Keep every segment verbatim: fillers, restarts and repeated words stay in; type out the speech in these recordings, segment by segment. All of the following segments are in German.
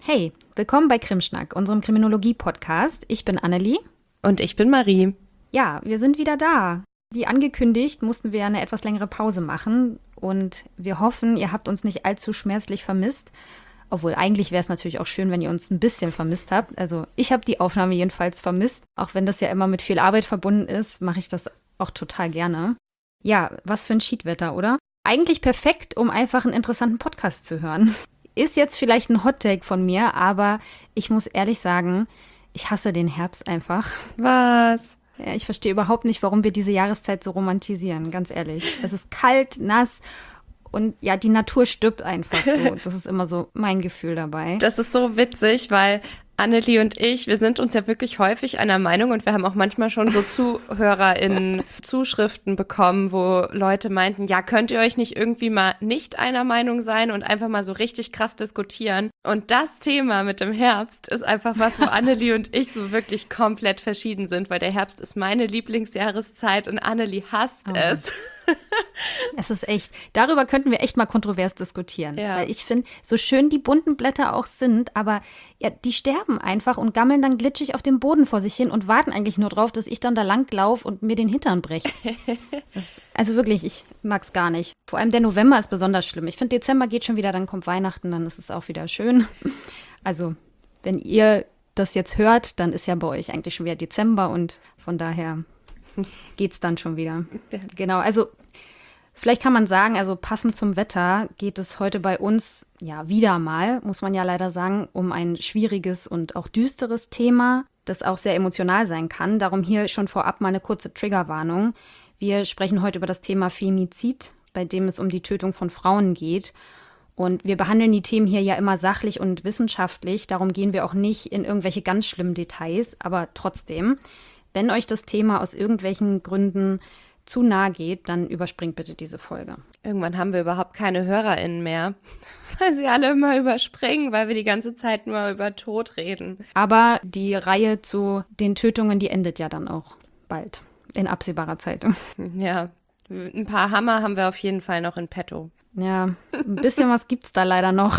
Hey, willkommen bei Krimschnack, unserem Kriminologie-Podcast. Ich bin Annelie. Und ich bin Marie. Ja, wir sind wieder da. Wie angekündigt, mussten wir eine etwas längere Pause machen. Und wir hoffen, ihr habt uns nicht allzu schmerzlich vermisst. Obwohl, eigentlich wäre es natürlich auch schön, wenn ihr uns ein bisschen vermisst habt. Also ich habe die Aufnahme jedenfalls vermisst. Auch wenn das ja immer mit viel Arbeit verbunden ist, mache ich das auch total gerne. Ja, was für ein Schiedwetter, oder? Eigentlich perfekt, um einfach einen interessanten Podcast zu hören. Ist jetzt vielleicht ein Hot-Take von mir, aber ich muss ehrlich sagen, ich hasse den Herbst einfach. Was? Ja, ich verstehe überhaupt nicht, warum wir diese Jahreszeit so romantisieren, ganz ehrlich. Es ist kalt, nass und ja, die Natur stirbt einfach so. Das ist immer so mein Gefühl dabei. Das ist so witzig, weil Annelie und ich, wir sind uns ja wirklich häufig einer Meinung und wir haben auch manchmal schon so ZuhörerInnen Zuschriften bekommen, wo Leute meinten, ja, könnt ihr euch nicht irgendwie mal nicht einer Meinung sein und einfach mal so richtig krass diskutieren? Und das Thema mit dem Herbst ist einfach was, wo Annelie und ich so wirklich komplett verschieden sind, weil der Herbst ist meine Lieblingsjahreszeit und Annelie hasst Oh. es. Es ist echt, darüber könnten wir echt mal kontrovers diskutieren. Ja. Weil ich finde, so schön die bunten Blätter auch sind, aber ja, die sterben einfach und gammeln dann glitschig auf dem Boden vor sich hin und warten eigentlich nur drauf, dass ich dann da lang laufe und mir den Hintern breche. Das, also wirklich, ich mag es gar nicht. Vor allem der November ist besonders schlimm. Ich finde, Dezember geht schon wieder, dann kommt Weihnachten, dann ist es auch wieder schön. Also, wenn ihr das jetzt hört, dann ist ja bei euch eigentlich schon wieder Dezember und von daher geht's dann schon wieder. Genau, also vielleicht kann man sagen, also passend zum Wetter geht es heute bei uns ja wieder mal, muss man ja leider sagen, um ein schwieriges und auch düsteres Thema, das auch sehr emotional sein kann. Darum hier schon vorab mal eine kurze Triggerwarnung. Wir sprechen heute über das Thema Femizid, bei dem es um die Tötung von Frauen geht. Und wir behandeln die Themen hier ja immer sachlich und wissenschaftlich. Darum gehen wir auch nicht in irgendwelche ganz schlimmen Details. Aber trotzdem, wenn euch das Thema aus irgendwelchen Gründen zu nahe geht, dann überspringt bitte diese Folge. Irgendwann haben wir überhaupt keine HörerInnen mehr, weil sie alle immer überspringen, weil wir die ganze Zeit nur über Tod reden. Aber die Reihe zu den Tötungen, die endet ja dann auch bald, in absehbarer Zeit. Ja, ein paar Hammer haben wir auf jeden Fall noch in petto. Ja, ein bisschen was gibt's da leider noch.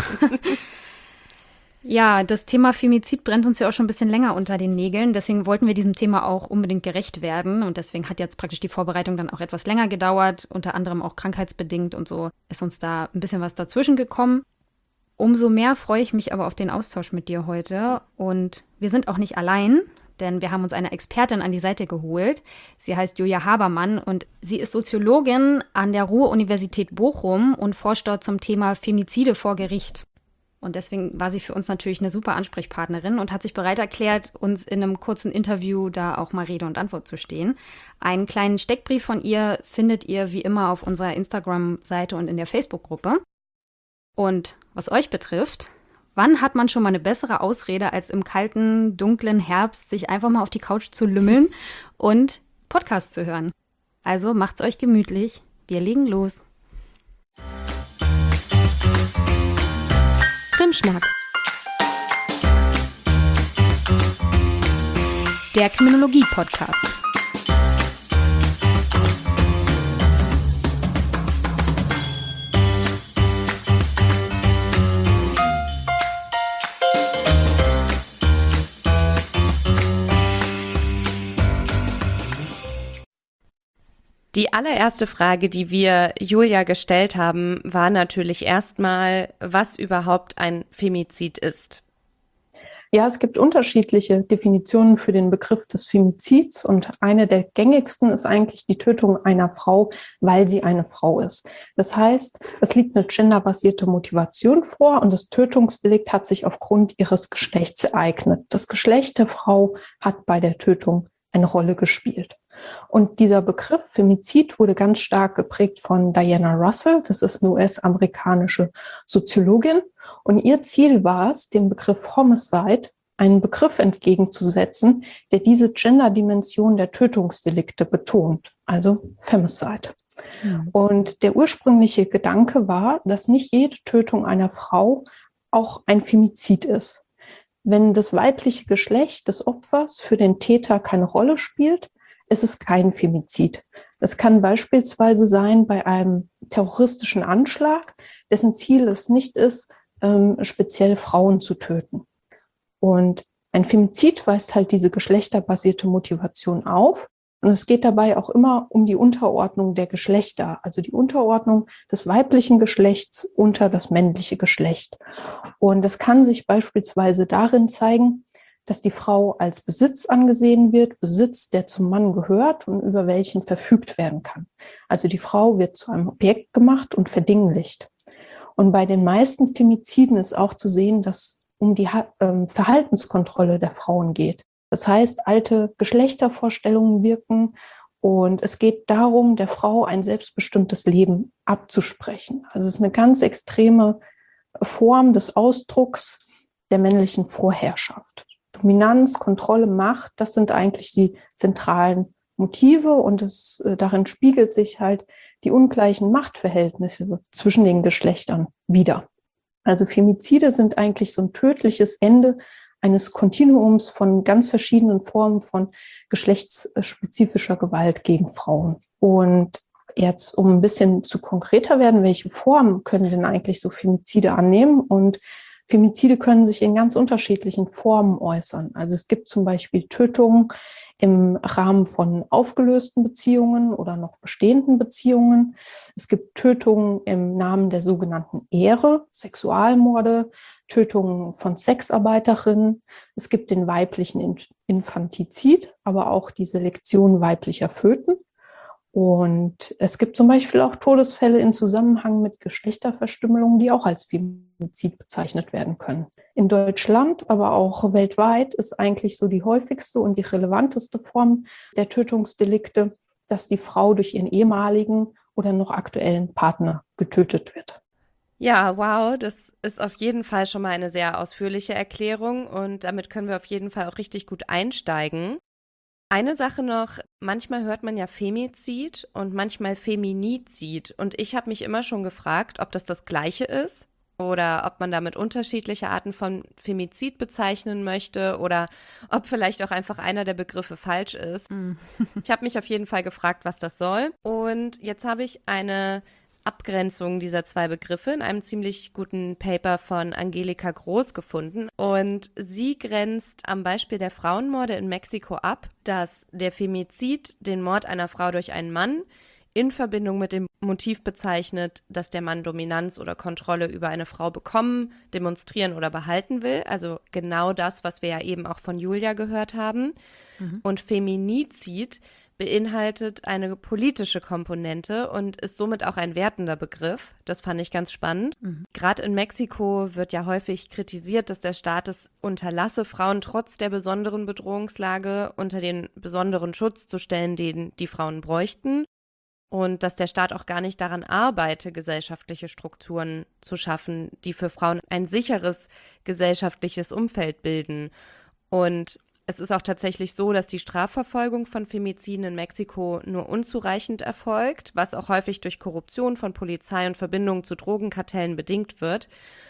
Ja, das Thema Femizid brennt uns ja auch schon ein bisschen länger unter den Nägeln. Deswegen wollten wir diesem Thema auch unbedingt gerecht werden. Und deswegen hat jetzt praktisch die Vorbereitung dann auch etwas länger gedauert. Unter anderem auch krankheitsbedingt und so ist uns da ein bisschen was dazwischen gekommen. Umso mehr freue ich mich aber auf den Austausch mit dir heute. Und wir sind auch nicht allein, denn wir haben uns eine Expertin an die Seite geholt. Sie heißt Julia Habermann und sie ist Soziologin an der Ruhr-Universität Bochum und forscht dort zum Thema Femizide vor Gericht. Und deswegen war sie für uns natürlich eine super Ansprechpartnerin und hat sich bereit erklärt, uns in einem kurzen Interview da auch mal Rede und Antwort zu stehen. Einen kleinen Steckbrief von ihr findet ihr wie immer auf unserer Instagram-Seite und in der Facebook-Gruppe. Und was euch betrifft, wann hat man schon mal eine bessere Ausrede, als im kalten, dunklen Herbst sich einfach mal auf die Couch zu lümmeln und Podcast zu hören? Also macht's euch gemütlich. Wir legen los. Krimschnack. Der Kriminologie-Podcast. Die allererste Frage, die wir Julia gestellt haben, war natürlich erstmal, was überhaupt ein Femizid ist. Ja, es gibt unterschiedliche Definitionen für den Begriff des Femizids und eine der gängigsten ist eigentlich die Tötung einer Frau, weil sie eine Frau ist. Das heißt, es liegt eine genderbasierte Motivation vor und das Tötungsdelikt hat sich aufgrund ihres Geschlechts ereignet. Das Geschlecht der Frau hat bei der Tötung eine Rolle gespielt. Und dieser Begriff Femizid wurde ganz stark geprägt von Diana Russell. Das ist eine U S-amerikanische Soziologin. Und ihr Ziel war es, dem Begriff Homicide einen Begriff entgegenzusetzen, der diese Gender-Dimension der Tötungsdelikte betont, also Femicide. Mhm. Und der ursprüngliche Gedanke war, dass nicht jede Tötung einer Frau auch ein Femizid ist. Wenn das weibliche Geschlecht des Opfers für den Täter keine Rolle spielt, ist es kein Femizid. Das kann beispielsweise sein bei einem terroristischen Anschlag, dessen Ziel es nicht ist, ähm, speziell Frauen zu töten. Und ein Femizid weist halt diese geschlechterbasierte Motivation auf. Und es geht dabei auch immer um die Unterordnung der Geschlechter, also die Unterordnung des weiblichen Geschlechts unter das männliche Geschlecht. Und das kann sich beispielsweise darin zeigen, dass die Frau als Besitz angesehen wird, Besitz, der zum Mann gehört und über welchen verfügt werden kann. Also die Frau wird zu einem Objekt gemacht und verdinglicht. Und bei den meisten Femiziden ist auch zu sehen, dass um die ähm, Verhaltenskontrolle der Frauen geht. Das heißt, alte Geschlechtervorstellungen wirken und es geht darum, der Frau ein selbstbestimmtes Leben abzusprechen. Also es ist eine ganz extreme Form des Ausdrucks der männlichen Vorherrschaft. Dominanz, Kontrolle, Macht, das sind eigentlich die zentralen Motive und es, äh, darin spiegelt sich halt die ungleichen Machtverhältnisse zwischen den Geschlechtern wider. Also Femizide sind eigentlich so ein tödliches Ende eines Kontinuums von ganz verschiedenen Formen von geschlechtsspezifischer Gewalt gegen Frauen. Und jetzt, um ein bisschen zu konkreter werden, welche Formen können denn eigentlich so Femizide annehmen? Und Femizide können sich in ganz unterschiedlichen Formen äußern. Also es gibt zum Beispiel Tötungen im Rahmen von aufgelösten Beziehungen oder noch bestehenden Beziehungen. Es gibt Tötungen im Namen der sogenannten Ehre, Sexualmorde, Tötungen von Sexarbeiterinnen. Es gibt den weiblichen Infantizid, aber auch die Selektion weiblicher Föten. Und es gibt zum Beispiel auch Todesfälle in Zusammenhang mit Geschlechterverstümmelung, die auch als Femizid bezeichnet werden können. In Deutschland, aber auch weltweit ist eigentlich so die häufigste und die relevanteste Form der Tötungsdelikte, dass die Frau durch ihren ehemaligen oder noch aktuellen Partner getötet wird. Ja, wow, das ist auf jeden Fall schon mal eine sehr ausführliche Erklärung und damit können wir auf jeden Fall auch richtig gut einsteigen. Eine Sache noch, manchmal hört man ja Femizid und manchmal Feminizid und ich habe mich immer schon gefragt, ob das das Gleiche ist oder ob man damit unterschiedliche Arten von Femizid bezeichnen möchte oder ob vielleicht auch einfach einer der Begriffe falsch ist. Mm. Ich habe mich auf jeden Fall gefragt, was das soll und jetzt habe ich eine Abgrenzung dieser zwei Begriffe in einem ziemlich guten Paper von Angelika Groß gefunden. Und sie grenzt am Beispiel der Frauenmorde in Mexiko ab, dass der Femizid den Mord einer Frau durch einen Mann in Verbindung mit dem Motiv bezeichnet, dass der Mann Dominanz oder Kontrolle über eine Frau bekommen, demonstrieren oder behalten will. Also genau das, was wir ja eben auch von Julia gehört haben. Mhm. Und Feminizid beinhaltet eine politische Komponente und ist somit auch ein wertender Begriff. Das fand ich ganz spannend. Mhm. Gerade in Mexiko wird ja häufig kritisiert, dass der Staat es unterlasse, Frauen trotz der besonderen Bedrohungslage unter den besonderen Schutz zu stellen, den die Frauen bräuchten. Und dass der Staat auch gar nicht daran arbeite, gesellschaftliche Strukturen zu schaffen, die für Frauen ein sicheres gesellschaftliches Umfeld bilden. Und es ist auch tatsächlich so, dass die Strafverfolgung von Femiziden in Mexiko nur unzureichend erfolgt, was auch häufig durch Korruption von Polizei und Verbindungen zu Drogenkartellen bedingt wird.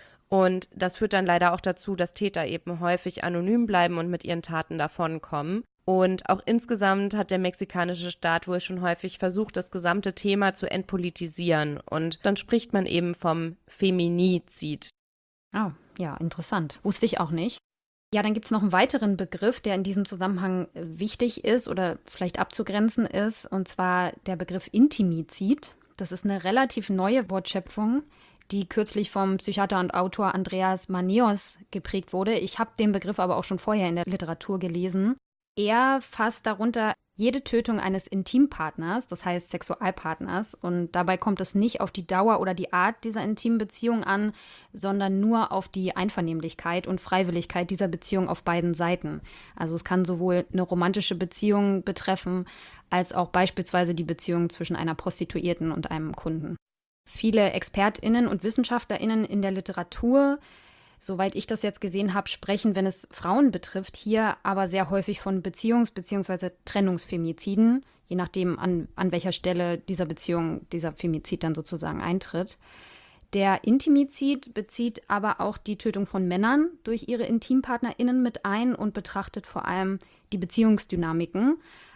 Und das führt dann leider auch dazu, dass Täter eben häufig anonym bleiben und mit ihren Taten davonkommen. Und auch insgesamt hat der mexikanische Staat wohl schon häufig versucht, das gesamte Thema zu entpolitisieren. Und dann spricht man eben vom Feminizid. Oh, ja, interessant. Wusste ich auch nicht. Ja, dann gibt es noch einen weiteren Begriff, der in diesem Zusammenhang wichtig ist oder vielleicht abzugrenzen ist, und zwar der Begriff Intimizid. Das ist eine relativ neue Wortschöpfung, die kürzlich vom Psychiater und Autor Andreas Manios geprägt wurde. Ich habe den Begriff aber auch schon vorher in der Literatur gelesen. Er fasst darunter jede Tötung eines Intimpartners, das heißt Sexualpartners. Und dabei kommt es nicht auf die Dauer oder die Art dieser intimen Beziehung an, sondern nur auf die Einvernehmlichkeit und Freiwilligkeit dieser Beziehung auf beiden Seiten. Also es kann sowohl eine romantische Beziehung betreffen, als auch beispielsweise die Beziehung zwischen einer Prostituierten und einem Kunden. Viele ExpertInnen und WissenschaftlerInnen in der Literatur, soweit ich das jetzt gesehen habe, sprechen, wenn es Frauen betrifft, hier aber sehr häufig von Beziehungs- bzw. Trennungsfemiziden, je nachdem, an, an welcher Stelle dieser Beziehung dieser Femizid dann sozusagen eintritt. Der Intimizid bezieht aber auch die Tötung von Männern durch ihre IntimpartnerInnen mit ein und betrachtet vor allem die Beziehungsdynamiken,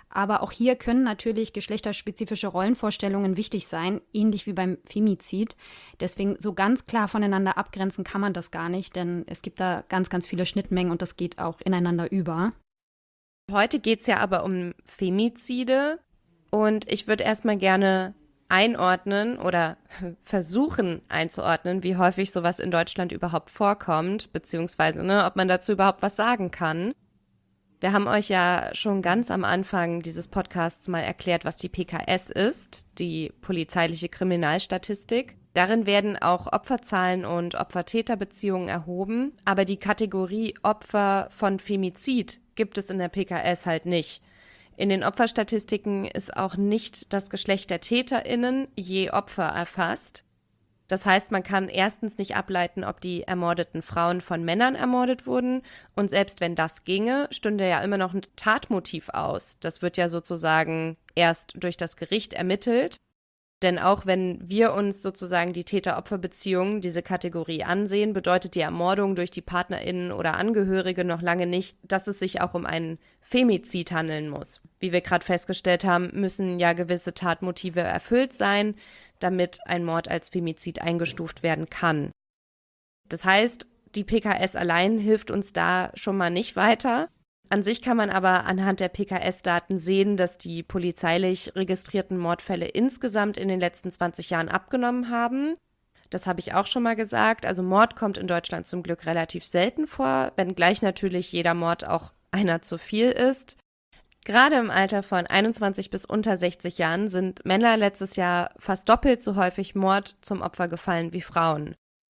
Aber auch hier können natürlich geschlechterspezifische Rollenvorstellungen wichtig sein, ähnlich wie beim Femizid. Deswegen so ganz klar voneinander abgrenzen kann man das gar nicht, denn es gibt da ganz, ganz viele Schnittmengen und das geht auch ineinander über. Heute geht es ja aber um Femizide und ich würde erstmal gerne einordnen oder versuchen einzuordnen, wie häufig sowas in Deutschland überhaupt vorkommt, beziehungsweise ne, ob man dazu überhaupt was sagen kann. Wir haben euch ja schon ganz am Anfang dieses Podcasts mal erklärt, was die P K S ist, die polizeiliche Kriminalstatistik. Darin werden auch Opferzahlen und Opfer-Täter-Beziehungen erhoben, aber die Kategorie Opfer von Femizid gibt es in der P K S halt nicht. In den Opferstatistiken ist auch nicht das Geschlecht der TäterInnen je Opfer erfasst. Das heißt, man kann erstens nicht ableiten, ob die ermordeten Frauen von Männern ermordet wurden. Und selbst wenn das ginge, stünde ja immer noch ein Tatmotiv aus. Das wird ja sozusagen erst durch das Gericht ermittelt. Denn auch wenn wir uns sozusagen die Täter-Opfer-Beziehung, diese Kategorie ansehen, bedeutet die Ermordung durch die PartnerInnen oder Angehörige noch lange nicht, dass es sich auch um einen Femizid handeln muss. Wie wir gerade festgestellt haben, müssen ja gewisse Tatmotive erfüllt sein, damit ein Mord als Femizid eingestuft werden kann. Das heißt, die P K S allein hilft uns da schon mal nicht weiter. An sich kann man aber anhand der P K S-Daten sehen, dass die polizeilich registrierten Mordfälle insgesamt in den letzten zwanzig Jahren abgenommen haben. Das habe ich auch schon mal gesagt. Also Mord kommt in Deutschland zum Glück relativ selten vor, wenngleich natürlich jeder Mord auch einer zu viel ist. Gerade im Alter von einundzwanzig bis unter sechzig Jahren sind Männer letztes Jahr fast doppelt so häufig Mord zum Opfer gefallen wie Frauen.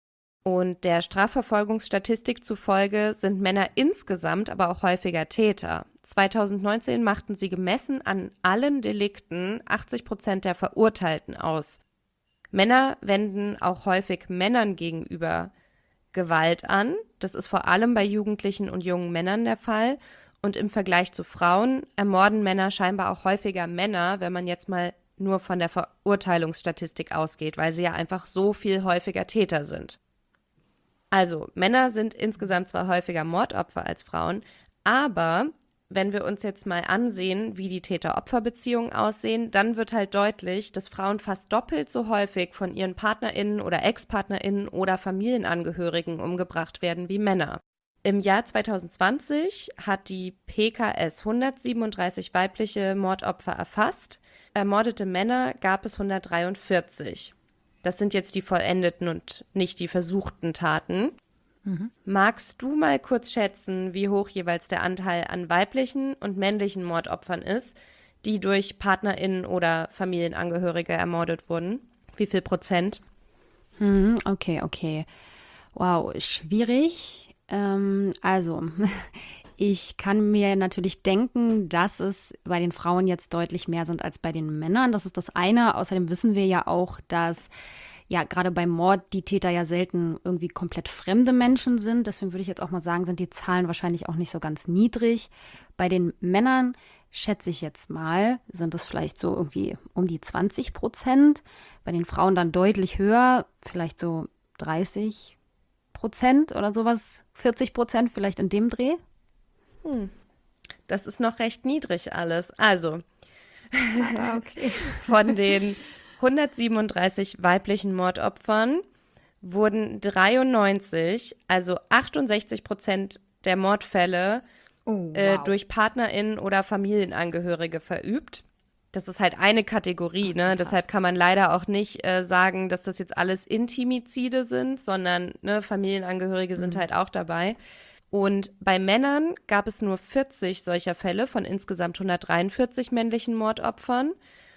Und der Strafverfolgungsstatistik zufolge sind Männer insgesamt aber auch häufiger Täter. zweitausendneunzehn machten sie gemessen an allen Delikten achtzig Prozent der Verurteilten aus. Männer wenden auch häufig Männern gegenüber Gewalt an. Das ist vor allem bei Jugendlichen und jungen Männern der Fall. Und im Vergleich zu Frauen ermorden Männer scheinbar auch häufiger Männer, wenn man jetzt mal nur von der Verurteilungsstatistik ausgeht, weil sie ja einfach so viel häufiger Täter sind. Also, Männer sind insgesamt zwar häufiger Mordopfer als Frauen, aber wenn wir uns jetzt mal ansehen, wie die Täter-Opfer-Beziehungen aussehen, dann wird halt deutlich, dass Frauen fast doppelt so häufig von ihren PartnerInnen oder Ex-PartnerInnen oder Familienangehörigen umgebracht werden wie Männer. Im Jahr zweitausendzwanzig hat die P K S hundertsiebenunddreißig weibliche Mordopfer erfasst. Ermordete Männer gab es hundertdreiundvierzig. Das sind jetzt die vollendeten und nicht die versuchten Taten. Mhm. Magst du mal kurz schätzen, wie hoch jeweils der Anteil an weiblichen und männlichen Mordopfern ist, die durch PartnerInnen oder Familienangehörige ermordet wurden? Wie viel Prozent? Mhm, okay, okay. Wow, schwierig. Ähm, also, ich kann mir natürlich denken, dass es bei den Frauen jetzt deutlich mehr sind als bei den Männern. Das ist das eine. Außerdem wissen wir ja auch, dass ja gerade beim Mord die Täter ja selten irgendwie komplett fremde Menschen sind. Deswegen würde ich jetzt auch mal sagen, sind die Zahlen wahrscheinlich auch nicht so ganz niedrig. Bei den Männern schätze ich jetzt mal, sind es vielleicht so irgendwie um die zwanzig Prozent. Bei den Frauen dann deutlich höher, vielleicht so dreißig Prozent oder sowas, vierzig Prozent vielleicht in dem Dreh. Hm. Das ist noch recht niedrig alles. Also, ah, okay. Von den hundertsiebenunddreißig weiblichen Mordopfern wurden dreiundneunzig, also achtundsechzig Prozent der Mordfälle oh, wow. äh, durch PartnerInnen oder Familienangehörige verübt. Das ist halt eine Kategorie, ne? Deshalb kann man leider auch nicht äh, sagen, dass das jetzt alles Intimizide sind, sondern ne, Familienangehörige mhm. sind halt auch dabei. Und bei Männern gab es nur vierzig solcher Fälle von insgesamt hundertdreiundvierzig männlichen Mordopfern.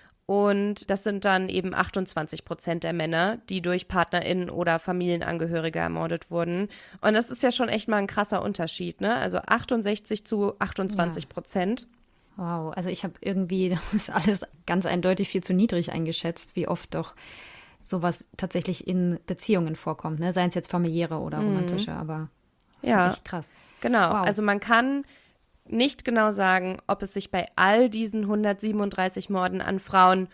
Und das sind dann eben achtundzwanzig Prozent der Männer, die durch PartnerInnen oder Familienangehörige ermordet wurden. Und das ist ja schon echt mal ein krasser Unterschied, ne? Also achtundsechzig zu achtundzwanzig Prozent. Ja. Wow, also ich habe irgendwie das ist alles ganz eindeutig viel zu niedrig eingeschätzt, wie oft doch sowas tatsächlich in Beziehungen vorkommt, ne? Seien es jetzt familiäre oder romantische, mhm. aber das ja, ist echt krass. Genau, wow. Also man kann nicht genau sagen, ob es sich bei all diesen hundertsiebenunddreißig Morden an Frauen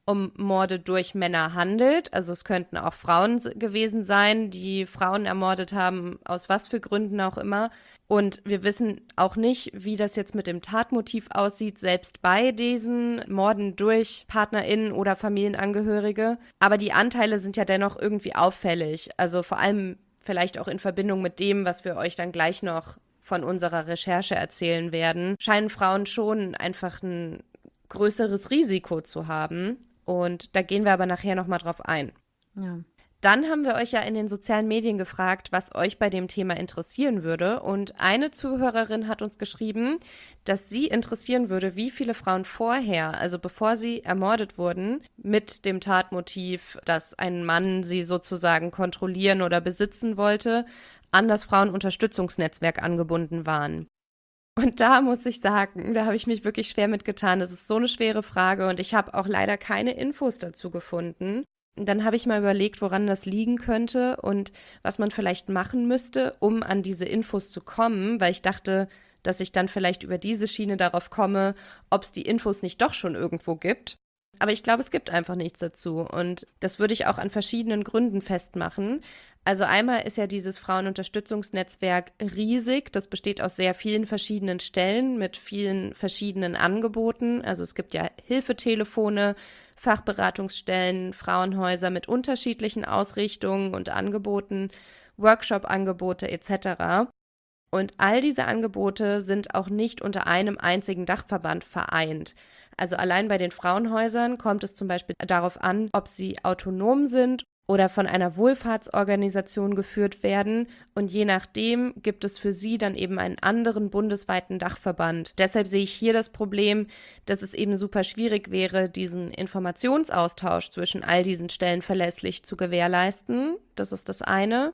um Morde durch Männer handelt. Also es könnten auch Frauen gewesen sein, die Frauen ermordet haben, aus was für Gründen auch immer. Und wir wissen auch nicht, wie das jetzt mit dem Tatmotiv aussieht, selbst bei diesen Morden durch PartnerInnen oder Familienangehörige. Aber die Anteile sind ja dennoch irgendwie auffällig. Also vor allem vielleicht auch in Verbindung mit dem, was wir euch dann gleich noch von unserer Recherche erzählen werden, scheinen Frauen schon einfach ein größeres Risiko zu haben. Und da gehen wir aber nachher nochmal drauf ein. Ja. Dann haben wir euch ja in den sozialen Medien gefragt, was euch bei dem Thema interessieren würde. Und eine Zuhörerin hat uns geschrieben, dass sie interessieren würde, wie viele Frauen vorher, also bevor sie ermordet wurden, mit dem Tatmotiv, dass ein Mann sie sozusagen kontrollieren oder besitzen wollte, an das Frauenunterstützungsnetzwerk angebunden waren. Und da muss ich sagen, da habe ich mich wirklich schwer mitgetan. Das ist so eine schwere Frage und ich habe auch leider keine Infos dazu gefunden. Und dann habe ich mal überlegt, woran das liegen könnte und was man vielleicht machen müsste, um an diese Infos zu kommen, weil ich dachte, dass ich dann vielleicht über diese Schiene darauf komme, ob es die Infos nicht doch schon irgendwo gibt. Aber ich glaube, es gibt einfach nichts dazu und das würde ich auch an verschiedenen Gründen festmachen. Also einmal ist ja dieses Frauenunterstützungsnetzwerk riesig. Das besteht aus sehr vielen verschiedenen Stellen mit vielen verschiedenen Angeboten. Also es gibt ja Hilfetelefone, Fachberatungsstellen, Frauenhäuser mit unterschiedlichen Ausrichtungen und Angeboten, Workshop-Angebote et cetera. Und all diese Angebote sind auch nicht unter einem einzigen Dachverband vereint. Also allein bei den Frauenhäusern kommt es zum Beispiel darauf an, ob sie autonom sind oder von einer Wohlfahrtsorganisation geführt werden. Und je nachdem gibt es für sie dann eben einen anderen bundesweiten Dachverband. Deshalb sehe ich hier das Problem, dass es eben super schwierig wäre, diesen Informationsaustausch zwischen all diesen Stellen verlässlich zu gewährleisten. Das ist das eine.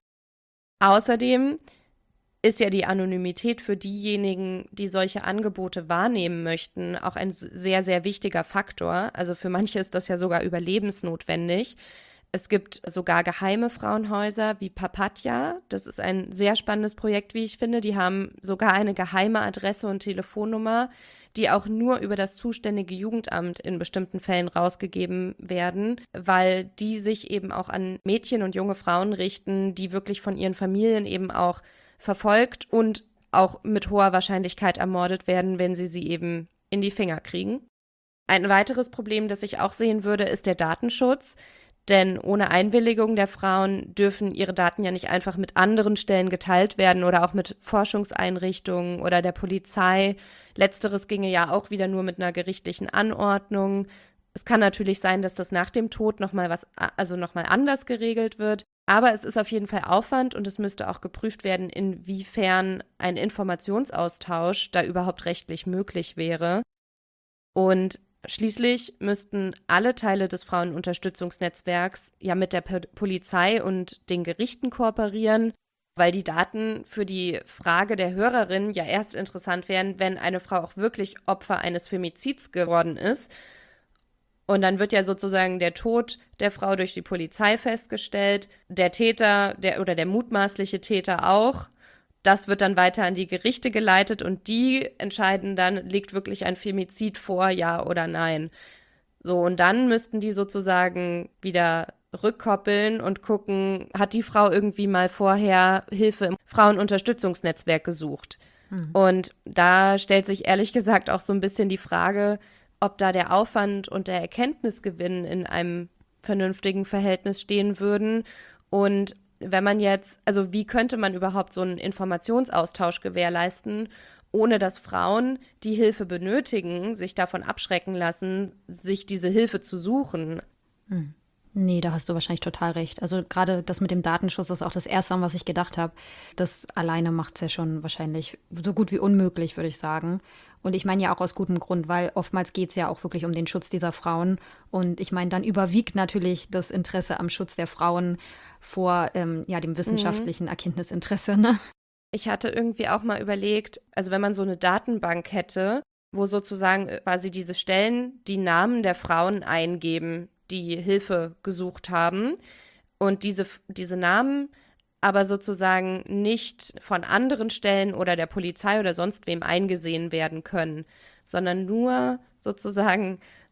Außerdem ist ja die Anonymität für diejenigen, die solche Angebote wahrnehmen möchten, auch ein sehr, sehr wichtiger Faktor. Also für manche ist das ja sogar überlebensnotwendig. Es gibt sogar geheime Frauenhäuser wie Papatya. Das ist ein sehr spannendes Projekt, wie ich finde. Die haben sogar eine geheime Adresse und Telefonnummer, die auch nur über das zuständige Jugendamt in bestimmten Fällen rausgegeben werden, weil die sich eben auch an Mädchen und junge Frauen richten, die wirklich von ihren Familien eben auch verfolgt und auch mit hoher Wahrscheinlichkeit ermordet werden, wenn sie sie eben in die Finger kriegen. Ein weiteres Problem, das ich auch sehen würde, ist der Datenschutz. Denn ohne Einwilligung der Frauen dürfen ihre Daten ja nicht einfach mit anderen Stellen geteilt werden oder auch mit Forschungseinrichtungen oder der Polizei. Letzteres ginge ja auch wieder nur mit einer gerichtlichen Anordnung. Es kann natürlich sein, dass das nach dem Tod nochmal was, also nochmal anders geregelt wird. Aber es ist auf jeden Fall Aufwand und es müsste auch geprüft werden, inwiefern ein Informationsaustausch da überhaupt rechtlich möglich wäre. Und schließlich müssten alle Teile des Frauenunterstützungsnetzwerks ja mit der P- Polizei und den Gerichten kooperieren, weil die Daten für die Frage der Hörerin ja erst interessant wären, wenn eine Frau auch wirklich Opfer eines Femizids geworden ist. Und dann wird ja sozusagen der Tod der Frau durch die Polizei festgestellt, der Täter der oder der mutmaßliche Täter auch. Das wird dann weiter an die Gerichte geleitet und die entscheiden dann, liegt wirklich ein Femizid vor, ja oder nein. So, und dann müssten die sozusagen wieder rückkoppeln und gucken, hat die Frau irgendwie mal vorher Hilfe im Frauenunterstützungsnetzwerk gesucht. Mhm. Und da stellt sich ehrlich gesagt auch so ein bisschen die Frage, ob da der Aufwand und der Erkenntnisgewinn in einem vernünftigen Verhältnis stehen würden. Und wenn man jetzt, also wie könnte man überhaupt so einen Informationsaustausch gewährleisten, ohne dass Frauen, die Hilfe benötigen, sich davon abschrecken lassen, sich diese Hilfe zu suchen? Hm. Nee, da hast du wahrscheinlich total recht. Also gerade das mit dem Datenschutz ist auch das Erste, an was ich gedacht habe. Das alleine macht es ja schon wahrscheinlich so gut wie unmöglich, würde ich sagen. Und ich meine ja auch aus gutem Grund, weil oftmals geht es ja auch wirklich um den Schutz dieser Frauen. Und ich meine, dann überwiegt natürlich das Interesse am Schutz der Frauen vor ähm, ja, dem wissenschaftlichen mhm. Erkenntnisinteresse, ne? Ich hatte irgendwie auch mal überlegt, also wenn man so eine Datenbank hätte, wo sozusagen quasi diese Stellen die Namen der Frauen eingeben, die Hilfe gesucht haben und diese, diese Namen aber sozusagen nicht von anderen Stellen oder der Polizei oder sonst wem eingesehen werden können, sondern nur sozusagen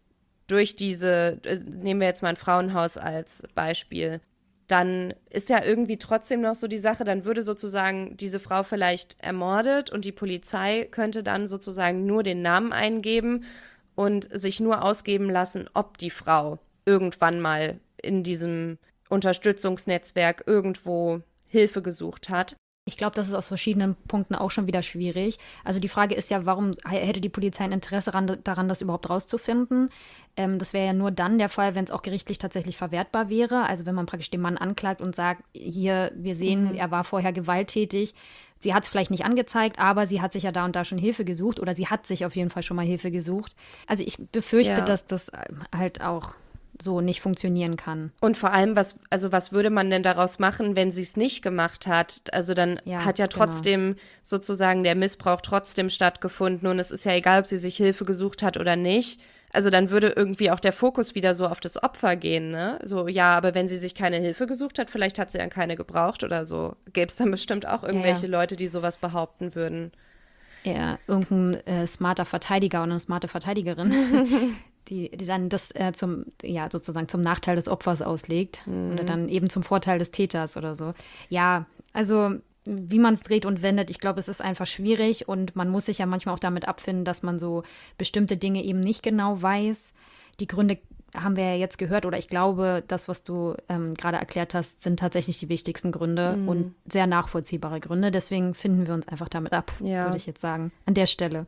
durch diese, nehmen wir jetzt mal ein Frauenhaus als Beispiel, dann ist ja irgendwie trotzdem noch so die Sache, dann würde sozusagen diese Frau vielleicht ermordet und die Polizei könnte dann sozusagen nur den Namen eingeben und sich nur ausgeben lassen, ob die Frau irgendwann mal in diesem Unterstützungsnetzwerk irgendwo Hilfe gesucht hat. Ich glaube, das ist aus verschiedenen Punkten auch schon wieder schwierig. Also die Frage ist ja, warum hätte die Polizei ein Interesse daran, daran das überhaupt rauszufinden? Ähm, das wäre ja nur dann der Fall, wenn es auch gerichtlich tatsächlich verwertbar wäre. Also wenn man praktisch den Mann anklagt und sagt, hier, wir sehen, mhm. er war vorher gewalttätig. Sie hat es vielleicht nicht angezeigt, aber sie hat sich ja da und da schon Hilfe gesucht oder sie hat sich auf jeden Fall schon mal Hilfe gesucht. Also ich befürchte, ja. dass das halt auch so nicht funktionieren kann. Und vor allem, was, also was würde man denn daraus machen, wenn sie es nicht gemacht hat? Also dann ja, hat ja trotzdem genau. sozusagen der Missbrauch trotzdem stattgefunden und es ist ja egal, ob sie sich Hilfe gesucht hat oder nicht. Also dann würde irgendwie auch der Fokus wieder so auf das Opfer gehen, ne? So, ja, aber wenn sie sich keine Hilfe gesucht hat, vielleicht hat sie dann keine gebraucht oder so. Gäbe es dann bestimmt auch irgendwelche ja, ja. Leute, die sowas behaupten würden. Ja, irgendein äh, smarter Verteidiger oder eine smarte Verteidigerin. Die, die dann das äh, zum, ja, sozusagen zum Nachteil des Opfers auslegt mhm. oder dann eben zum Vorteil des Täters oder so. Ja, also wie man es dreht und wendet, ich glaube, es ist einfach schwierig und man muss sich ja manchmal auch damit abfinden, dass man so bestimmte Dinge eben nicht genau weiß. Die Gründe haben wir ja jetzt gehört oder ich glaube, das, was du ähm, gerade erklärt hast, sind tatsächlich die wichtigsten Gründe mhm. und sehr nachvollziehbare Gründe. Deswegen finden wir uns einfach damit ab, ja. würde ich jetzt sagen, an der Stelle.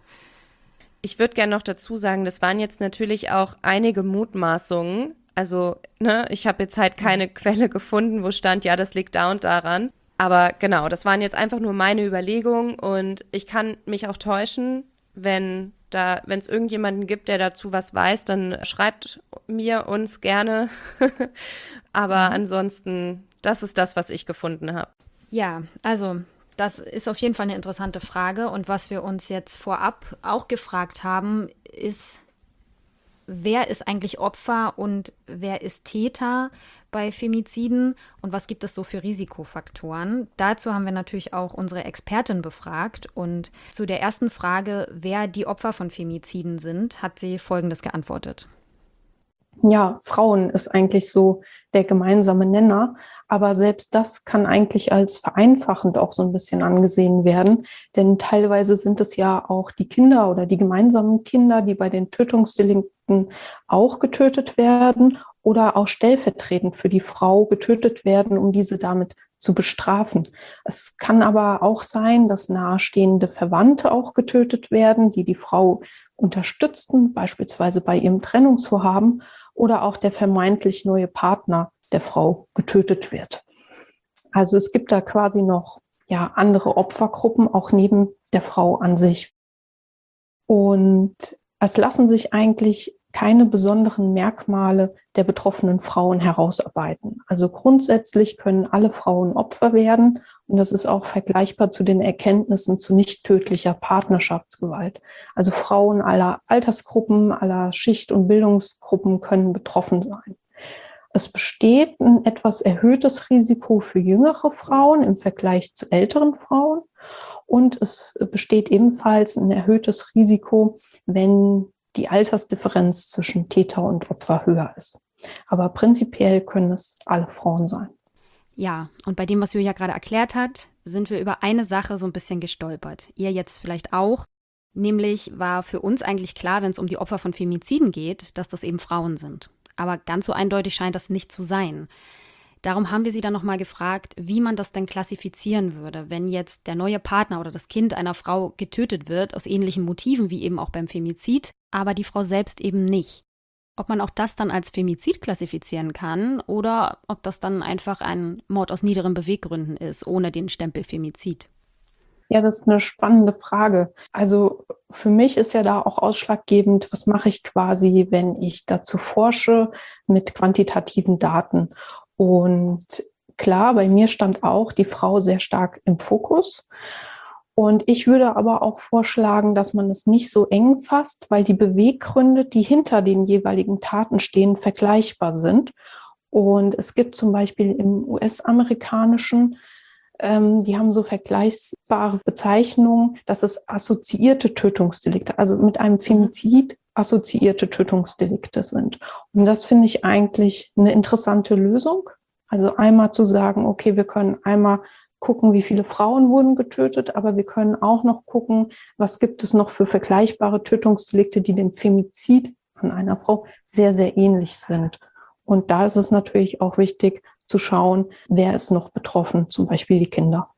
Ich würde gerne noch dazu sagen, das waren jetzt natürlich auch einige Mutmaßungen. Also, ne, ich habe jetzt halt keine mhm. Quelle gefunden, wo stand, ja, das liegt da und daran. Aber genau, das waren jetzt einfach nur meine Überlegungen und ich kann mich auch täuschen, wenn da, wenn es irgendjemanden gibt, der dazu was weiß, dann schreibt mir uns gerne. Aber mhm. ansonsten, das ist das, was ich gefunden habe. Ja, also das ist auf jeden Fall eine interessante Frage. Und was wir uns jetzt vorab auch gefragt haben, ist, wer ist eigentlich Opfer und wer ist Täter bei Femiziden und was gibt es so für Risikofaktoren? Dazu haben wir natürlich auch unsere Expertin befragt. Und zu der ersten Frage, wer die Opfer von Femiziden sind, hat sie Folgendes geantwortet. Ja, Frauen ist eigentlich so der gemeinsame Nenner, aber selbst das kann eigentlich als vereinfachend auch so ein bisschen angesehen werden, denn teilweise sind es ja auch die Kinder oder die gemeinsamen Kinder, die bei den Tötungsdelikten auch getötet werden oder auch stellvertretend für die Frau getötet werden, um diese damit zu bestrafen. Es kann aber auch sein, dass nahestehende Verwandte auch getötet werden, die die Frau unterstützten, beispielsweise bei ihrem Trennungsvorhaben, oder auch der vermeintlich neue Partner der Frau getötet wird. Also es gibt da quasi noch ja, andere Opfergruppen, auch neben der Frau an sich. Und es lassen sich eigentlich keine besonderen Merkmale der betroffenen Frauen herausarbeiten. Also grundsätzlich können alle Frauen Opfer werden und das ist auch vergleichbar zu den Erkenntnissen zu nicht tödlicher Partnerschaftsgewalt. Also Frauen aller Altersgruppen, aller Schicht- und Bildungsgruppen können betroffen sein. Es besteht ein etwas erhöhtes Risiko für jüngere Frauen im Vergleich zu älteren Frauen und es besteht ebenfalls ein erhöhtes Risiko, wenn die Altersdifferenz zwischen Täter und Opfer höher ist. Aber prinzipiell können es alle Frauen sein. Ja, und bei dem, was Julia gerade erklärt hat, sind wir über eine Sache so ein bisschen gestolpert. Ihr jetzt vielleicht auch. Nämlich war für uns eigentlich klar, wenn es um die Opfer von Femiziden geht, dass das eben Frauen sind. Aber ganz so eindeutig scheint das nicht zu sein. Darum haben wir sie dann nochmal gefragt, wie man das denn klassifizieren würde, wenn jetzt der neue Partner oder das Kind einer Frau getötet wird, aus ähnlichen Motiven wie eben auch beim Femizid, aber die Frau selbst eben nicht. Ob man auch das dann als Femizid klassifizieren kann oder ob das dann einfach ein Mord aus niederen Beweggründen ist, ohne den Stempel Femizid. Ja, das ist eine spannende Frage. Also für mich ist ja da auch ausschlaggebend, was mache ich quasi, wenn ich dazu forsche mit quantitativen Daten. Und klar, bei mir stand auch die Frau sehr stark im Fokus. Und ich würde aber auch vorschlagen, dass man es nicht so eng fasst, weil die Beweggründe, die hinter den jeweiligen Taten stehen, vergleichbar sind. Und es gibt zum Beispiel im U S-amerikanischen, ähm, die haben so vergleichbare Bezeichnungen, dass es assoziierte Tötungsdelikte, also mit einem Femizid assoziierte Tötungsdelikte sind. Und das finde ich eigentlich eine interessante Lösung. Also einmal zu sagen, okay, wir können einmal gucken, wie viele Frauen wurden getötet, aber wir können auch noch gucken, was gibt es noch für vergleichbare Tötungsdelikte, die dem Femizid an einer Frau sehr, sehr ähnlich sind. Und da ist es natürlich auch wichtig zu schauen, wer ist noch betroffen, zum Beispiel die Kinder.